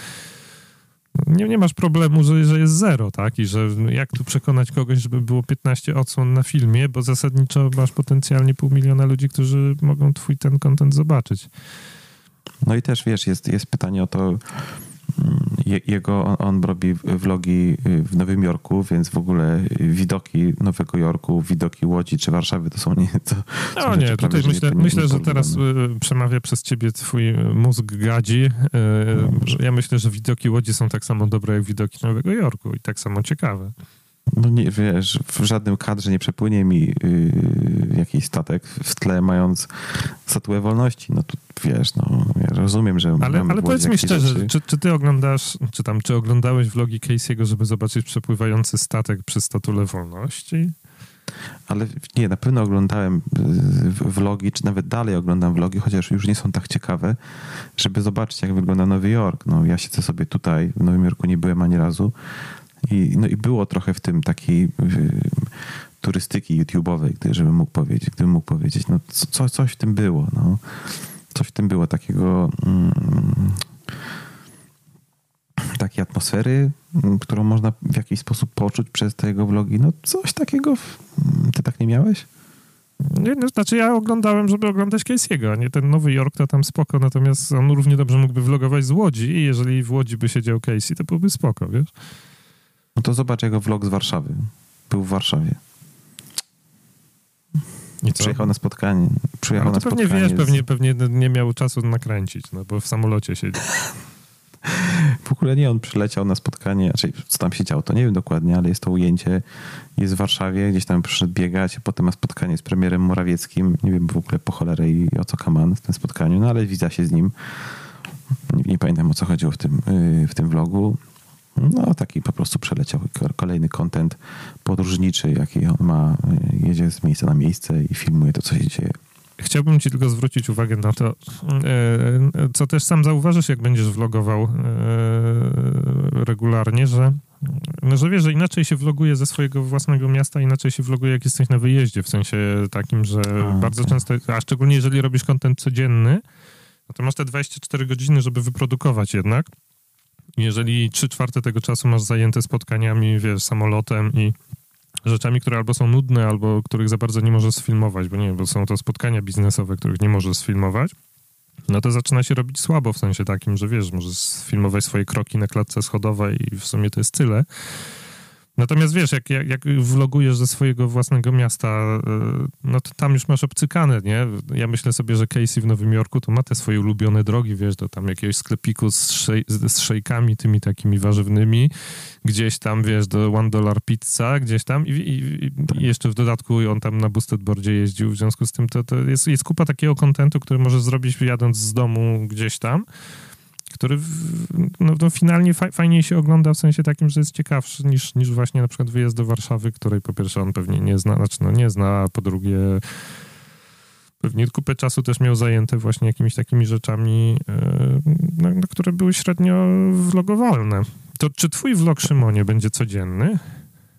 Speaker 1: nie, nie masz problemu, że, że jest zero, tak? I że jak tu przekonać kogoś, żeby było piętnaście odsłon na filmie, bo zasadniczo masz potencjalnie pół miliona ludzi, którzy mogą twój ten content zobaczyć.
Speaker 2: No i też, wiesz, jest, jest pytanie o to, je, jego, on, on robi vlogi w Nowym Jorku, więc w ogóle widoki Nowego Jorku, widoki Łodzi czy Warszawy to są nie... To
Speaker 1: no
Speaker 2: są
Speaker 1: nie, tutaj
Speaker 2: prawie,
Speaker 1: myślę,
Speaker 2: nie,
Speaker 1: myślę że teraz y, przemawia przez ciebie twój mózg gadzi. Y, no, ja myślę, że widoki Łodzi są tak samo dobre jak widoki Nowego Jorku i tak samo ciekawe.
Speaker 2: No nie, wiesz, w żadnym kadrze nie przepłynie mi yy, jakiś statek w tle, mając statuę wolności. No to wiesz, no ja rozumiem, że...
Speaker 1: Ale, ale powiedz mi szczerze, czy, czy ty oglądasz, czy tam, czy oglądałeś vlogi Casey'ego, żeby zobaczyć przepływający statek przy statule wolności?
Speaker 2: Ale nie, na pewno oglądałem vlogi, czy nawet dalej oglądam vlogi, chociaż już nie są tak ciekawe, żeby zobaczyć, jak wygląda Nowy Jork. No ja siedzę sobie tutaj, w Nowym Jorku nie byłem ani razu. I, no i było trochę w tym takiej y, turystyki YouTube'owej, żebym mógł powiedzieć, gdybym mógł powiedzieć, no co, coś w tym było, no. Coś w tym było takiego mm, takiej atmosfery, którą można w jakiś sposób poczuć przez te jego vlogi. No coś takiego, ty tak nie miałeś?
Speaker 1: Nie, no, znaczy ja oglądałem, żeby oglądać Casey'ego, a nie ten Nowy Jork, to tam spoko, natomiast on równie dobrze mógłby vlogować z Łodzi i jeżeli w Łodzi by siedział Casey, to byłby spoko, wiesz?
Speaker 2: No to zobacz jego vlog z Warszawy. Był w Warszawie. I przyjechał na spotkanie. Przyjechał
Speaker 1: no to
Speaker 2: na
Speaker 1: pewnie
Speaker 2: spotkanie
Speaker 1: wiesz,
Speaker 2: z...
Speaker 1: pewnie, pewnie nie miał czasu nakręcić, no bo w samolocie siedzi.
Speaker 2: W ogóle nie, on przyleciał na spotkanie, znaczy co tam się działo, to nie wiem dokładnie, ale jest to ujęcie, jest w Warszawie, gdzieś tam przyszedł biegać, potem ma spotkanie z premierem Morawieckim, nie wiem w ogóle po cholerę i o co kaman w tym spotkaniu, no ale widza się z nim. Nie, nie pamiętam o co chodziło w tym, w tym vlogu. No taki po prostu przeleciał kolejny content podróżniczy, jaki on ma, jedzie z miejsca na miejsce i filmuje to, co się dzieje.
Speaker 1: Chciałbym ci tylko zwrócić uwagę na to, co też sam zauważysz, jak będziesz vlogował regularnie, że, no, że wiesz, że inaczej się vloguje ze swojego własnego miasta, inaczej się vloguje, jak jesteś na wyjeździe, w sensie takim, że a, bardzo okay. często, a szczególnie jeżeli robisz content codzienny, no to masz te dwadzieścia cztery godziny, żeby wyprodukować jednak. Jeżeli trzy czwarte tego czasu masz zajęte spotkaniami, wiesz, samolotem i rzeczami, które albo są nudne, albo których za bardzo nie możesz sfilmować, bo nie wiem, bo są to spotkania biznesowe, których nie możesz sfilmować, no to zaczyna się robić słabo w sensie takim, że wiesz, możesz sfilmować swoje kroki na klatce schodowej i w sumie to jest tyle. Natomiast wiesz, jak, jak, jak vlogujesz ze swojego własnego miasta, no to tam już masz obcykane, nie? Ja myślę sobie, że Casey w Nowym Jorku to ma te swoje ulubione drogi, wiesz, do tam jakiegoś sklepiku z, szej, z szejkami, tymi takimi warzywnymi, gdzieś tam, wiesz, do One Dollar Pizza, gdzieś tam i, i, i jeszcze w dodatku on tam na boosted boardzie jeździł, w związku z tym to, to jest, jest kupa takiego kontentu, który możesz zrobić jadąc z domu gdzieś tam, który no, no finalnie fa- fajniej się ogląda w sensie takim, że jest ciekawszy niż, niż właśnie na przykład wyjazd do Warszawy, której po pierwsze on pewnie nie zna, znaczy no nie zna, a po drugie pewnie kupę czasu też miał zajęte właśnie jakimiś takimi rzeczami, yy, no, no, które były średnio vlogowalne. To czy twój vlog, Szymonie, będzie codzienny?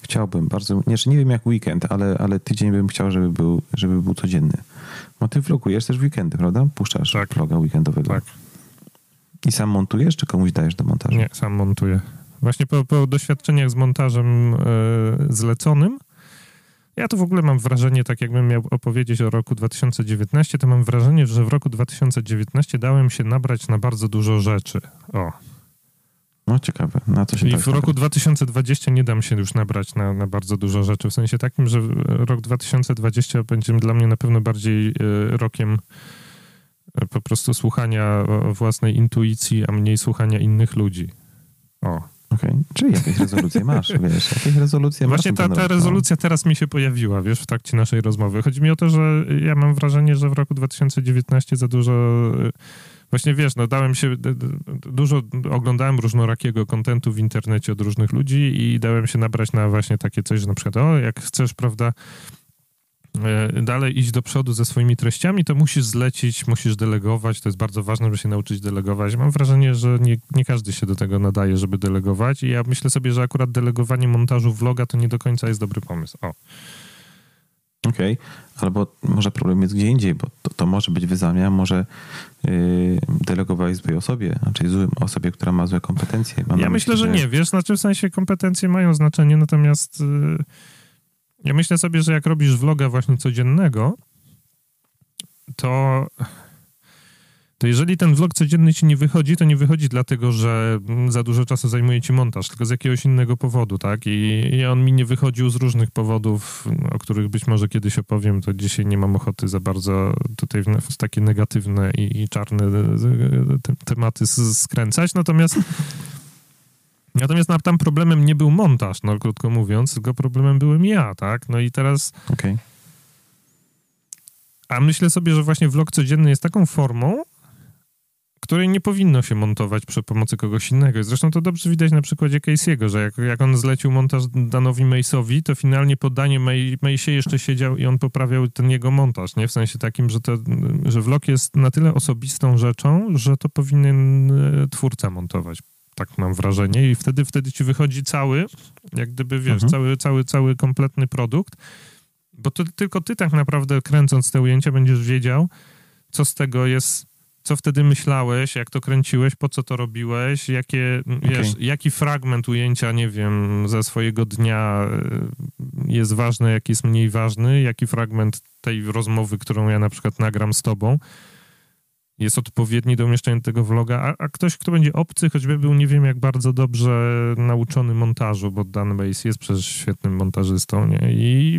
Speaker 2: Chciałbym bardzo, nie, nie wiem jak weekend, ale, ale tydzień bym chciał, żeby był, żeby był codzienny. Bo ty vlogujesz też w weekendy, prawda? Puszczasz
Speaker 1: tak.
Speaker 2: vloga weekendowego.
Speaker 1: Tak.
Speaker 2: I sam montujesz, czy komuś dajesz do montażu?
Speaker 1: Nie, sam montuję. Właśnie po, po doświadczeniach z montażem yy, zleconym, ja to w ogóle mam wrażenie, tak jakbym miał opowiedzieć o roku dwa tysiące dziewiętnastym, to mam wrażenie, że w roku dwa tysiące dziewiętnastym dałem się nabrać na bardzo dużo rzeczy. O.
Speaker 2: No ciekawe, na co się
Speaker 1: I
Speaker 2: tak
Speaker 1: w roku dwa tysiące dwudziestym nie dam się już nabrać na, na bardzo dużo rzeczy, w sensie takim, że rok dwa tysiące dwudziesty będzie dla mnie na pewno bardziej y, rokiem y, po prostu słuchania własnej intuicji, a mniej słuchania innych ludzi. O.
Speaker 2: Okej, okay. Czyli jakieś rezolucje masz, wiesz, jakieś rezolucje
Speaker 1: Właśnie
Speaker 2: masz.
Speaker 1: Właśnie ta, ta rezolucja teraz mi się pojawiła, wiesz, w trakcie naszej rozmowy. Chodzi mi o to, że ja mam wrażenie, że w roku dwa tysiące dziewiętnastym za dużo... Właśnie wiesz, no dałem się... Dużo oglądałem różnorakiego kontentu w internecie od różnych ludzi i dałem się nabrać na właśnie takie coś, że na przykład, o, jak chcesz, prawda, dalej iść do przodu ze swoimi treściami, to musisz zlecić, musisz delegować. To jest bardzo ważne, żeby się nauczyć delegować. Mam wrażenie, że nie, nie każdy się do tego nadaje, żeby delegować i ja myślę sobie, że akurat delegowanie montażu vloga to nie do końca jest dobry pomysł. O.
Speaker 2: Okej, okay. Albo może problem jest gdzie indziej, bo to, to może być wyzwania, może yy, delegowałeś złej osobie, znaczy złej osobie, która ma złe kompetencje. Mam
Speaker 1: ja myślę, myśli, że, że nie, wiesz, znaczy w sensie kompetencje mają znaczenie, natomiast yy, ja myślę sobie, że jak robisz vloga właśnie codziennego, to, to jeżeli ten vlog codzienny ci nie wychodzi, to nie wychodzi dlatego, że za dużo czasu zajmuje ci montaż, tylko z jakiegoś innego powodu, tak? I, i on mi nie wychodził z różnych powodów, o których być może kiedyś opowiem, to dzisiaj nie mam ochoty za bardzo tutaj w, w takie negatywne i, i czarne te, tematy skręcać, natomiast Natomiast no, tam problemem nie był montaż, no krótko mówiąc, tylko problemem byłem ja, tak? No i teraz...
Speaker 2: Okej. Okay.
Speaker 1: A myślę sobie, że właśnie vlog codzienny jest taką formą, której nie powinno się montować przy pomocy kogoś innego. Zresztą to dobrze widać na przykładzie Casey'ego, że jak, jak on zlecił montaż Danowi Mace'owi, to finalnie po Danie Mace'ie jeszcze siedział i on poprawiał ten jego montaż, nie? W sensie takim, że, to, że vlog jest na tyle osobistą rzeczą, że to powinien twórca montować. Tak mam wrażenie i wtedy, wtedy ci wychodzi cały, jak gdyby, wiesz, mhm. cały, cały, cały kompletny produkt, bo to tylko ty tak naprawdę kręcąc te ujęcia będziesz wiedział, co z tego jest, co wtedy myślałeś, jak to kręciłeś, po co to robiłeś, jakie, okay. wiesz, jaki fragment ujęcia, nie wiem, ze swojego dnia jest ważny, jaki jest mniej ważny, jaki fragment tej rozmowy, którą ja na przykład nagram z tobą, jest odpowiedni do umieszczenia tego vloga, a, a ktoś, kto będzie obcy, choćby był nie wiem jak bardzo dobrze nauczony montażu, bo Dan Mace jest przecież świetnym montażystą, nie? I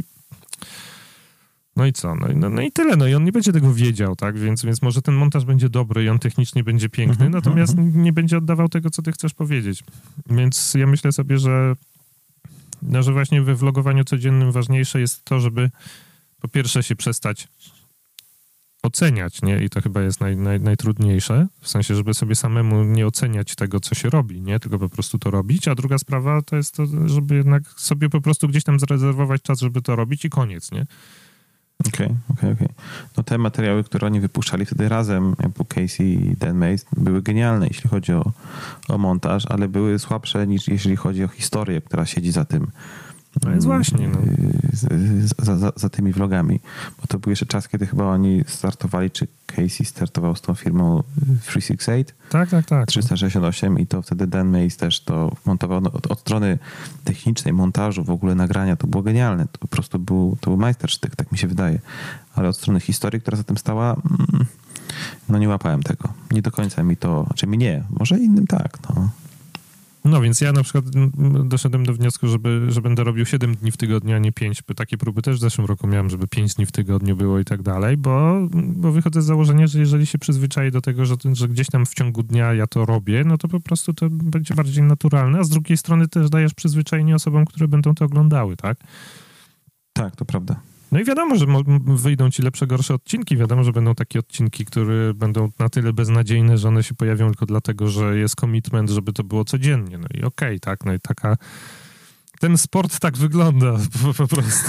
Speaker 1: no i co? No i, no, no i tyle, no i on nie będzie tego wiedział, tak? Więc, więc może ten montaż będzie dobry i on technicznie będzie piękny, natomiast nie będzie oddawał tego, co ty chcesz powiedzieć. Więc ja myślę sobie, że no, że właśnie we vlogowaniu codziennym ważniejsze jest to, żeby po pierwsze się przestać oceniać, nie? I to chyba jest naj, naj, najtrudniejsze, w sensie, żeby sobie samemu nie oceniać tego, co się robi, nie? Tylko po prostu to robić, a druga sprawa to jest to, żeby jednak sobie po prostu gdzieś tam zarezerwować czas, żeby to robić i koniec, nie?
Speaker 2: Okej, okay, okej, okay, okej. Okay. No te materiały, które oni wypuszczali wtedy razem, jak Casey i Dan Mace, były genialne, jeśli chodzi o, o montaż, ale były słabsze niż jeśli chodzi o historię, która siedzi za tym.
Speaker 1: No jest właśnie, no.
Speaker 2: Za, za, za tymi vlogami. Bo to był jeszcze czas, kiedy chyba oni startowali, czy Casey startował z tą firmą trzysta sześćdziesiąt osiem.
Speaker 1: Tak, tak, tak.
Speaker 2: trzysta sześćdziesiąt osiem i to wtedy Dan Mace też to montował. No, od, od strony technicznej, montażu, w ogóle nagrania, to było genialne. To po prostu był, to był majstersztyk, tak mi się wydaje. Ale od strony historii, która za tym stała, mm, no nie łapałem tego. Nie do końca mi to, znaczy mi nie, może innym tak, no.
Speaker 1: No więc ja na przykład doszedłem do wniosku, żeby, że będę robił siedem dni w tygodniu, a nie pięć. Takie próby też w zeszłym roku miałem, żeby pięć dni w tygodniu było i tak dalej, bo, bo wychodzę z założenia, że jeżeli się przyzwyczaję do tego, że, że gdzieś tam w ciągu dnia ja to robię, no to po prostu to będzie bardziej naturalne, a z drugiej strony też dajesz przyzwyczajenie osobom, które będą to oglądały, tak?
Speaker 2: Tak, to prawda.
Speaker 1: No i wiadomo, że wyjdą ci lepsze, gorsze odcinki. Wiadomo, że będą takie odcinki, które będą na tyle beznadziejne, że one się pojawią tylko dlatego, że jest commitment, żeby to było codziennie. No i okej, okay, tak. No i taka... Ten sport tak wygląda po, po prostu.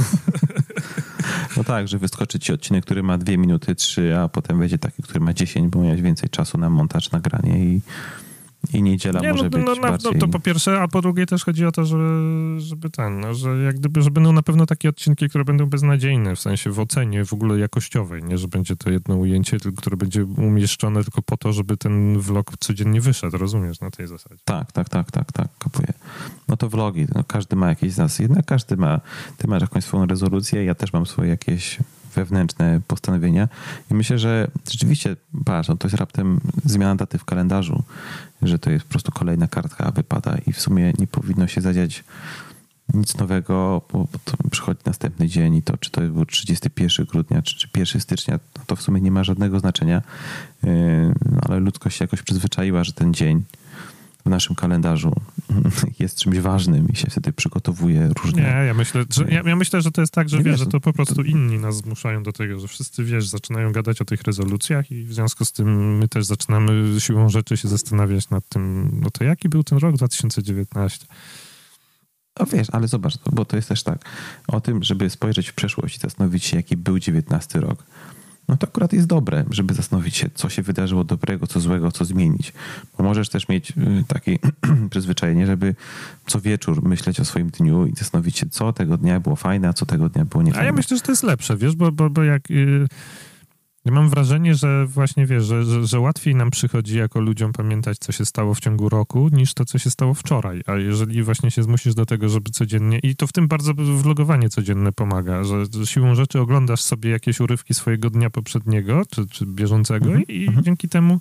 Speaker 2: No tak, że wyskoczy ci odcinek, który ma dwie minuty, trzy, a potem będzie taki, który ma dziesięć, bo miałeś więcej czasu na montaż, nagranie i, i niedziela
Speaker 1: nie,
Speaker 2: może
Speaker 1: no,
Speaker 2: być
Speaker 1: no, no,
Speaker 2: bardziej...
Speaker 1: No to po pierwsze, a po drugie też chodzi o to, że, żeby ten, no, że jak gdyby, że będą na pewno takie odcinki, które będą beznadziejne, w sensie w ocenie w ogóle jakościowej, nie, że będzie to jedno ujęcie, które będzie umieszczone tylko po to, żeby ten vlog codziennie wyszedł, rozumiesz, na tej zasadzie.
Speaker 2: Tak, tak, tak, tak, tak, kupuję. No to vlogi, no każdy ma jakieś z nas, jednak każdy ma, ty masz jakąś swoją rezolucję, ja też mam swoje jakieś wewnętrzne postanowienia i myślę, że rzeczywiście, patrz, no to jest raptem zmiana daty w kalendarzu, że to jest po prostu kolejna kartka wypada i w sumie nie powinno się zadziać nic nowego, bo to przychodzi następny dzień i to, czy to był trzydziestego pierwszego grudnia, czy, czy pierwszego stycznia, to w sumie nie ma żadnego znaczenia, yy, ale ludzkość się jakoś przyzwyczaiła, że ten dzień w naszym kalendarzu jest czymś ważnym i się wtedy przygotowuje różne...
Speaker 1: Nie, ja myślę, że, ja, ja myślę, że to jest tak, że
Speaker 2: Nie
Speaker 1: wiesz,
Speaker 2: wiesz,
Speaker 1: że to po prostu inni nas zmuszają do tego, że wszyscy, wiesz, zaczynają gadać o tych rezolucjach i w związku z tym my też zaczynamy siłą rzeczy się zastanawiać nad tym, no to jaki był ten rok dwa tysiące dziewiętnasty?
Speaker 2: No wiesz, ale zobacz, bo to jest też tak, o tym, żeby spojrzeć w przeszłość i zastanowić się, jaki był dziewiętnasty rok, no to akurat jest dobre, żeby zastanowić się, co się wydarzyło dobrego, co złego, co zmienić. Bo możesz też mieć takie przyzwyczajenie, żeby co wieczór myśleć o swoim dniu i zastanowić się, co tego dnia było fajne, a co tego dnia było niefajne.
Speaker 1: A ja myślę, że to jest lepsze, wiesz, bo, bo, bo jak... Yy... Ja mam wrażenie, że właśnie wiesz, że, że, że łatwiej nam przychodzi jako ludziom pamiętać, co się stało w ciągu roku, niż to, co się stało wczoraj. A jeżeli właśnie się zmusisz do tego, żeby codziennie, i to w tym bardzo vlogowanie codzienne pomaga, że, że siłą rzeczy oglądasz sobie jakieś urywki swojego dnia poprzedniego, czy, czy bieżącego mm-hmm. i, i dzięki temu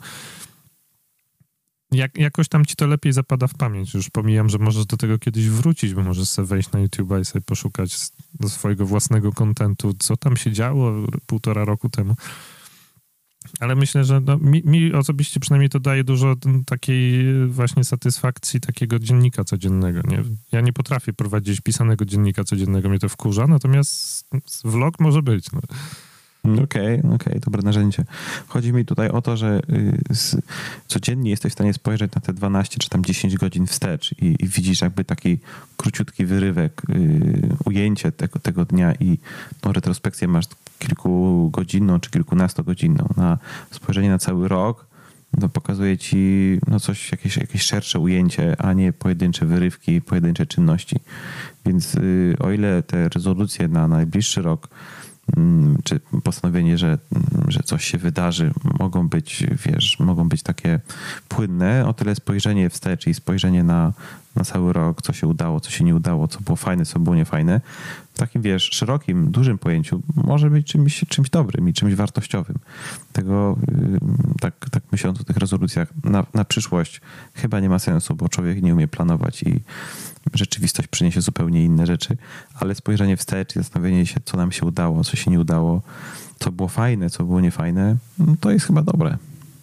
Speaker 1: jak, jakoś tam ci to lepiej zapada w pamięć. Już pomijam, że możesz do tego kiedyś wrócić, bo możesz sobie wejść na YouTube'a i sobie poszukać do swojego własnego kontentu, co tam się działo półtora roku temu. Ale myślę, że no, mi, mi osobiście przynajmniej to daje dużo takiej właśnie satysfakcji takiego dziennika codziennego. Nie? Ja nie potrafię prowadzić pisanego dziennika codziennego, mnie to wkurza, natomiast vlog może być. No.
Speaker 2: Okej, okay, okej, okay, dobre narzędzie. Chodzi mi tutaj o to, że z, codziennie jesteś w stanie spojrzeć na te dwanaście czy tam dziesięć godzin wstecz i, i widzisz jakby taki króciutki wyrywek, y, ujęcie tego, tego dnia i tą retrospekcję masz kilkugodzinną czy kilkunastogodzinną. Na spojrzenie na cały rok to pokazuje ci no coś, jakieś, jakieś szersze ujęcie, a nie pojedyncze wyrywki, pojedyncze czynności. Więc y, o ile te rezolucje na najbliższy rok czy postanowienie, że, że coś się wydarzy, mogą być, wiesz, mogą być takie płynne, o tyle spojrzenie wstecz i spojrzenie na, na cały rok, co się udało, co się nie udało, co było fajne, co było niefajne, w takim, wiesz, szerokim, dużym pojęciu może być czymś, czymś dobrym i czymś wartościowym. Tego, tak, tak myśląc o tych rezolucjach na, na przyszłość chyba nie ma sensu, bo człowiek nie umie planować i rzeczywistość przyniesie zupełnie inne rzeczy, ale spojrzenie wstecz i zastanowienie się, co nam się udało, co się nie udało, co było fajne, co było niefajne, to jest chyba dobre.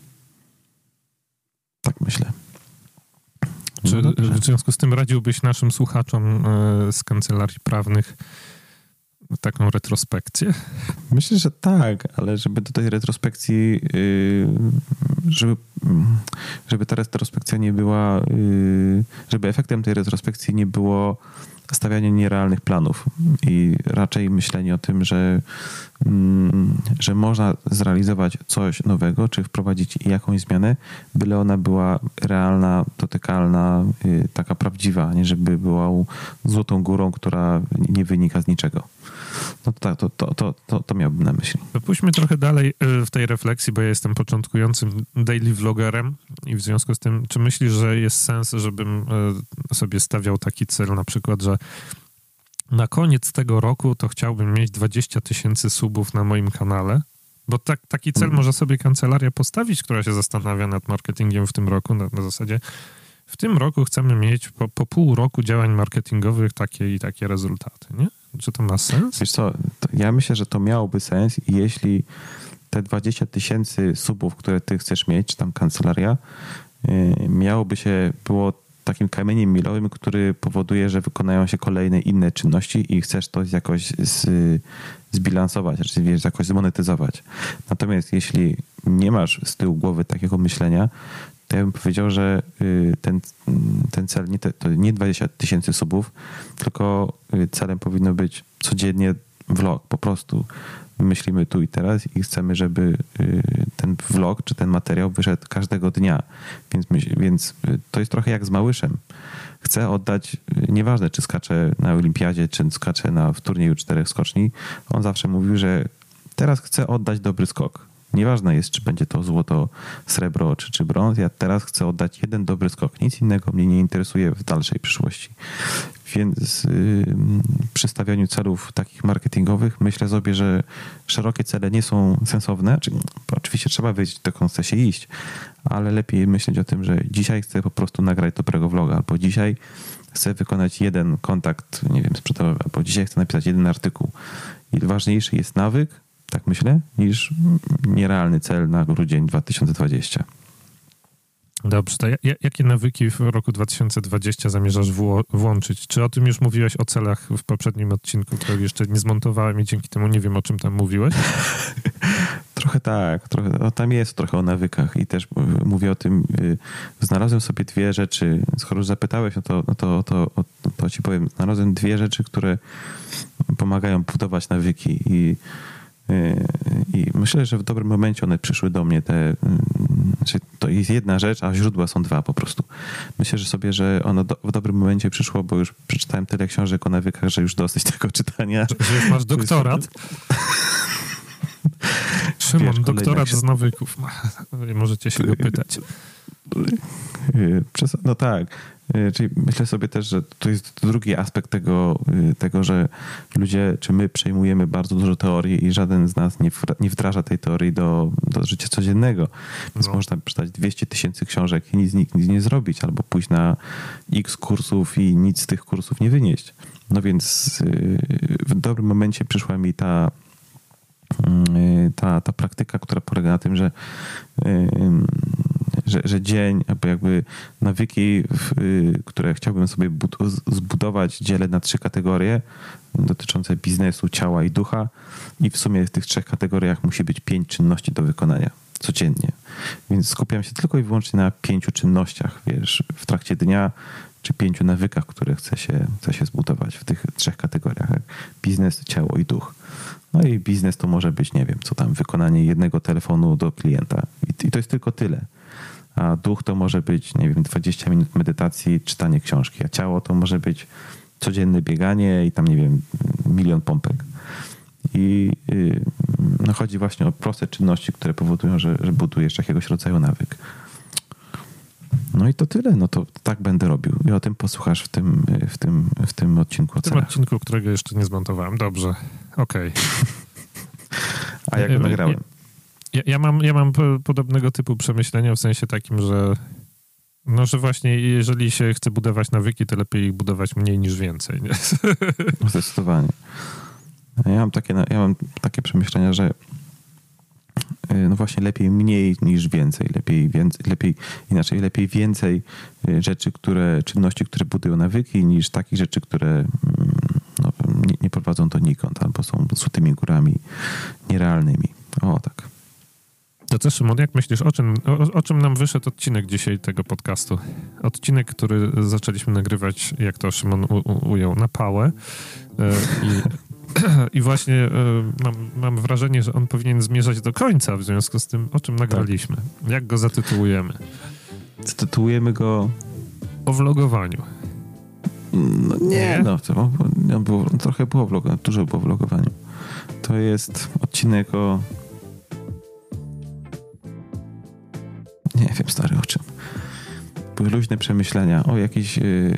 Speaker 2: Tak myślę.
Speaker 1: Czy no w związku z tym radziłbyś naszym słuchaczom z kancelarii prawnych taką retrospekcję?
Speaker 2: Myślę, że tak, ale żeby do tej retrospekcji, żeby, żeby ta retrospekcja nie była, żeby efektem tej retrospekcji nie było stawianie nierealnych planów i raczej myślenie o tym, że, że można zrealizować coś nowego, czy wprowadzić jakąś zmianę, byle ona była realna, dotykalna, taka prawdziwa, a nie żeby była złotą górą, która nie wynika z niczego. No tak, to, to, to, to, to miałbym na myśli.
Speaker 1: Pójdźmy trochę dalej w tej refleksji, bo ja jestem początkującym daily vlogerem i w związku z tym, czy myślisz, że jest sens, żebym sobie stawiał taki cel, na przykład, że na koniec tego roku to chciałbym mieć dwadzieścia tysięcy subów na moim kanale? Bo tak, taki cel może sobie kancelaria postawić, która się zastanawia nad marketingiem w tym roku, na, na zasadzie w tym roku chcemy mieć po, po pół roku działań marketingowych takie i takie rezultaty, nie? Czy to ma sens?
Speaker 2: Wiesz co, ja myślę, że to miałoby sens, jeśli te dwadzieścia tysięcy subów, które ty chcesz mieć, czy tam kancelaria, yy, miałoby się, było takim kamieniem milowym, który powoduje, że wykonają się kolejne inne czynności i chcesz to jakoś z, zbilansować, czy wiesz, jakoś zmonetyzować. Natomiast jeśli nie masz z tyłu głowy takiego myślenia, to ja bym powiedział, że ten, ten cel nie, te, to nie dwadzieścia tysięcy subów, tylko celem powinno być codziennie vlog, po prostu myślimy tu i teraz i chcemy, żeby ten vlog czy ten materiał wyszedł każdego dnia. Więc, myśl, więc to jest trochę jak z Małyszem. Chcę oddać, nieważne czy skaczę na olimpiadzie, czy skaczę na, w turnieju czterech skoczni, on zawsze mówił, że teraz chcę oddać dobry skok. Nieważne jest, czy będzie to złoto, srebro czy, czy brąz, ja teraz chcę oddać jeden dobry skok. Nic innego mnie nie interesuje w dalszej przyszłości. Więc yy, przy stawianiu celów takich marketingowych myślę sobie, że szerokie cele nie są sensowne. Czy, oczywiście trzeba wiedzieć, dokąd chce się iść, ale lepiej myśleć o tym, że dzisiaj chcę po prostu nagrać dobrego vloga, albo dzisiaj chcę wykonać jeden kontakt, nie wiem, sprzedażowy, albo dzisiaj chcę napisać jeden artykuł. I ważniejszy jest nawyk, tak myślę, niż nierealny cel na grudzień dwa tysiące dwudziesty.
Speaker 1: Dobrze, to jakie nawyki w roku dwa tysiące dwudziestym zamierzasz wło- włączyć? Czy o tym już mówiłeś, o celach w poprzednim odcinku, którego jeszcze nie zmontowałem i dzięki temu nie wiem, o czym tam mówiłeś?
Speaker 2: Trochę tak, trochę, no tam jest trochę o nawykach i też mówię o tym, yy, znalazłem sobie dwie rzeczy, skoro już zapytałeś, no to, no to, to, to, to ci powiem, znalazłem dwie rzeczy, które pomagają budować nawyki i I myślę, że w dobrym momencie one przyszły do mnie. Te, znaczy to jest jedna rzecz, a źródła są dwa po prostu. Myślę, że sobie, że ono do, w dobrym momencie przyszło, bo już przeczytałem tyle książek o nawykach, że już dosyć tego czytania.
Speaker 1: Że już masz doktorat? Szymon, Wiesz, doktorat się... z nawyków. Możecie się go pytać.
Speaker 2: No tak. Czyli myślę sobie też, że to jest drugi aspekt tego, tego, że ludzie, czy my przejmujemy bardzo dużo teorii i żaden z nas nie, nie wdraża tej teorii do, do życia codziennego. Więc no. Można przeczytać dwieście tysięcy książek i nic, nic nie zrobić, albo pójść na x kursów i nic z tych kursów nie wynieść. No więc w dobrym momencie przyszła mi ta ta, ta praktyka, która polega na tym, że Że, że dzień, albo jakby nawyki, które chciałbym sobie zbudować, dzielę na trzy kategorie dotyczące biznesu, ciała i ducha i w sumie w tych trzech kategoriach musi być pięć czynności do wykonania codziennie. Więc skupiam się tylko i wyłącznie na pięciu czynnościach, wiesz, w trakcie dnia, czy pięciu nawykach, które chcę się, chcę się zbudować w tych trzech kategoriach. Biznes, ciało i duch. No i biznes to może być, nie wiem, co tam, wykonanie jednego telefonu do klienta. I, i to jest tylko tyle. A duch to może być, nie wiem, dwadzieścia minut medytacji, czytanie książki, a ciało to może być codzienne bieganie i tam, nie wiem, milion pompek. I yy, no chodzi właśnie o proste czynności, które powodują, że, że budujesz jakiegoś rodzaju nawyk. No i to tyle, no to tak będę robił. I o tym posłuchasz w tym, w tym, w tym odcinku.
Speaker 1: W tym odcinku, którego jeszcze nie zmontowałem. Dobrze, okej. Okay.
Speaker 2: A jak go nagrałem?
Speaker 1: Ja, ja, mam, ja mam podobnego typu przemyślenia w sensie takim, że no, że właśnie jeżeli się chce budować nawyki, to lepiej ich budować mniej niż więcej. Nie?
Speaker 2: Zdecydowanie. Ja mam takie, ja mam takie przemyślenia, że no właśnie lepiej mniej niż więcej. Lepiej, więcej, lepiej inaczej, lepiej więcej rzeczy, które, czynności, które budują nawyki, niż takich rzeczy, które no, nie, nie prowadzą donikąd albo są złotymi górami nierealnymi. O tak.
Speaker 1: To co, Szymon, jak myślisz, o czym, o, o czym nam wyszedł odcinek dzisiaj tego podcastu? Odcinek, który zaczęliśmy nagrywać, jak to Szymon u, u, ujął, na pałę. I, i właśnie mam, mam wrażenie, że on powinien zmierzać do końca, w związku z tym, o czym nagraliśmy. Tak. Jak go zatytułujemy?
Speaker 2: Zatytułujemy go...
Speaker 1: O vlogowaniu.
Speaker 2: No nie, nie? no to no, było, trochę było vlogowanie, dużo było vlogowaniu. To jest odcinek o... Nie wiem, stary, o czym. Były luźne przemyślenia o jakiejś... Yy...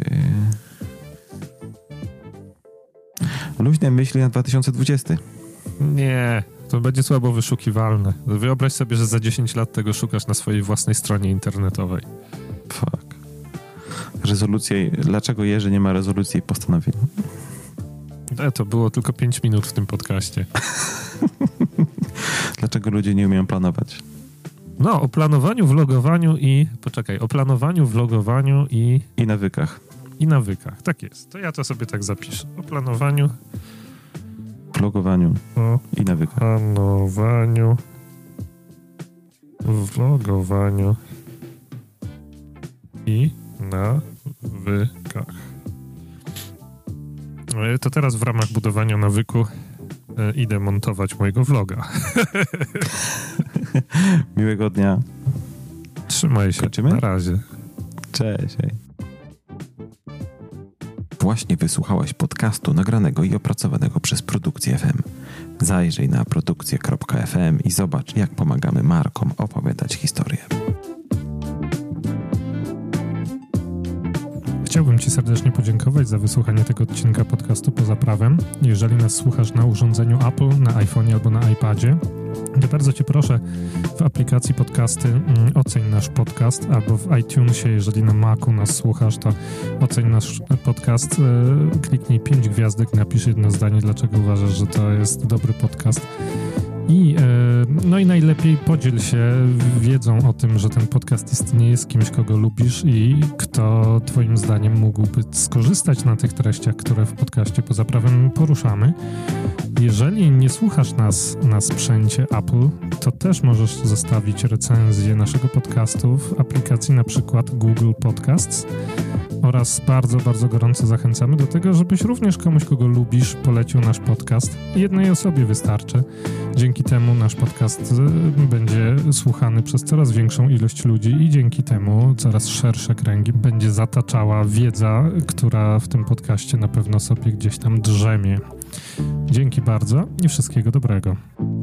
Speaker 2: Luźne myśli na dwa tysiące dwudziesty.
Speaker 1: Nie, to będzie słabo wyszukiwalne. Wyobraź sobie, że za dziesięć lat tego szukasz na swojej własnej stronie internetowej.
Speaker 2: Fuck. Rezolucje... Dlaczego Jerzy nie ma rezolucji i postanowień?
Speaker 1: E, to było tylko pięć minut w tym podcaście.
Speaker 2: Dlaczego ludzie nie umieją planować?
Speaker 1: No, o planowaniu, vlogowaniu i... Poczekaj, o planowaniu, vlogowaniu i...
Speaker 2: I nawykach.
Speaker 1: I nawykach, tak jest. To ja to sobie tak zapiszę. O planowaniu...
Speaker 2: Vlogowaniu
Speaker 1: o
Speaker 2: i nawykach.
Speaker 1: Planowaniu... Vlogowaniu i nawykach. To teraz w ramach budowania nawyku E, idę montować mojego vloga.
Speaker 2: Miłego dnia.
Speaker 1: Trzymaj się.
Speaker 2: Kończymy?
Speaker 1: Na razie.
Speaker 2: Cześć. Hej. Właśnie wysłuchałeś podcastu nagranego i opracowanego przez Produkcję F M. Zajrzyj na produkcję kropka f m i zobacz, jak pomagamy markom opowiadać historię.
Speaker 1: Chciałbym Ci serdecznie podziękować za wysłuchanie tego odcinka podcastu Poza Prawem. Jeżeli nas słuchasz na urządzeniu Apple, na iPhone'ie albo na iPadzie, to bardzo Cię proszę, w aplikacji podcasty oceń nasz podcast, albo w iTunesie, jeżeli na Macu nas słuchasz, to oceń nasz podcast, kliknij pięć gwiazdek, napisz jedno zdanie, dlaczego uważasz, że to jest dobry podcast. I, no i najlepiej podziel się wiedzą o tym, że ten podcast istnieje, z kimś, kogo lubisz i kto twoim zdaniem mógłby skorzystać na tych treściach, które w podcaście Poza Prawem poruszamy. Jeżeli nie słuchasz nas na sprzęcie Apple, to też możesz zostawić recenzję naszego podcastu w aplikacji na przykład Google Podcasts oraz bardzo, bardzo gorąco zachęcamy do tego, żebyś również komuś, kogo lubisz, polecił nasz podcast. Jednej osobie wystarczy. Dzięki temu nasz podcast będzie słuchany przez coraz większą ilość ludzi i dzięki temu coraz szersze kręgi będzie zataczała wiedza, która w tym podcaście na pewno sobie gdzieś tam drzemie. Dzięki bardzo i wszystkiego dobrego.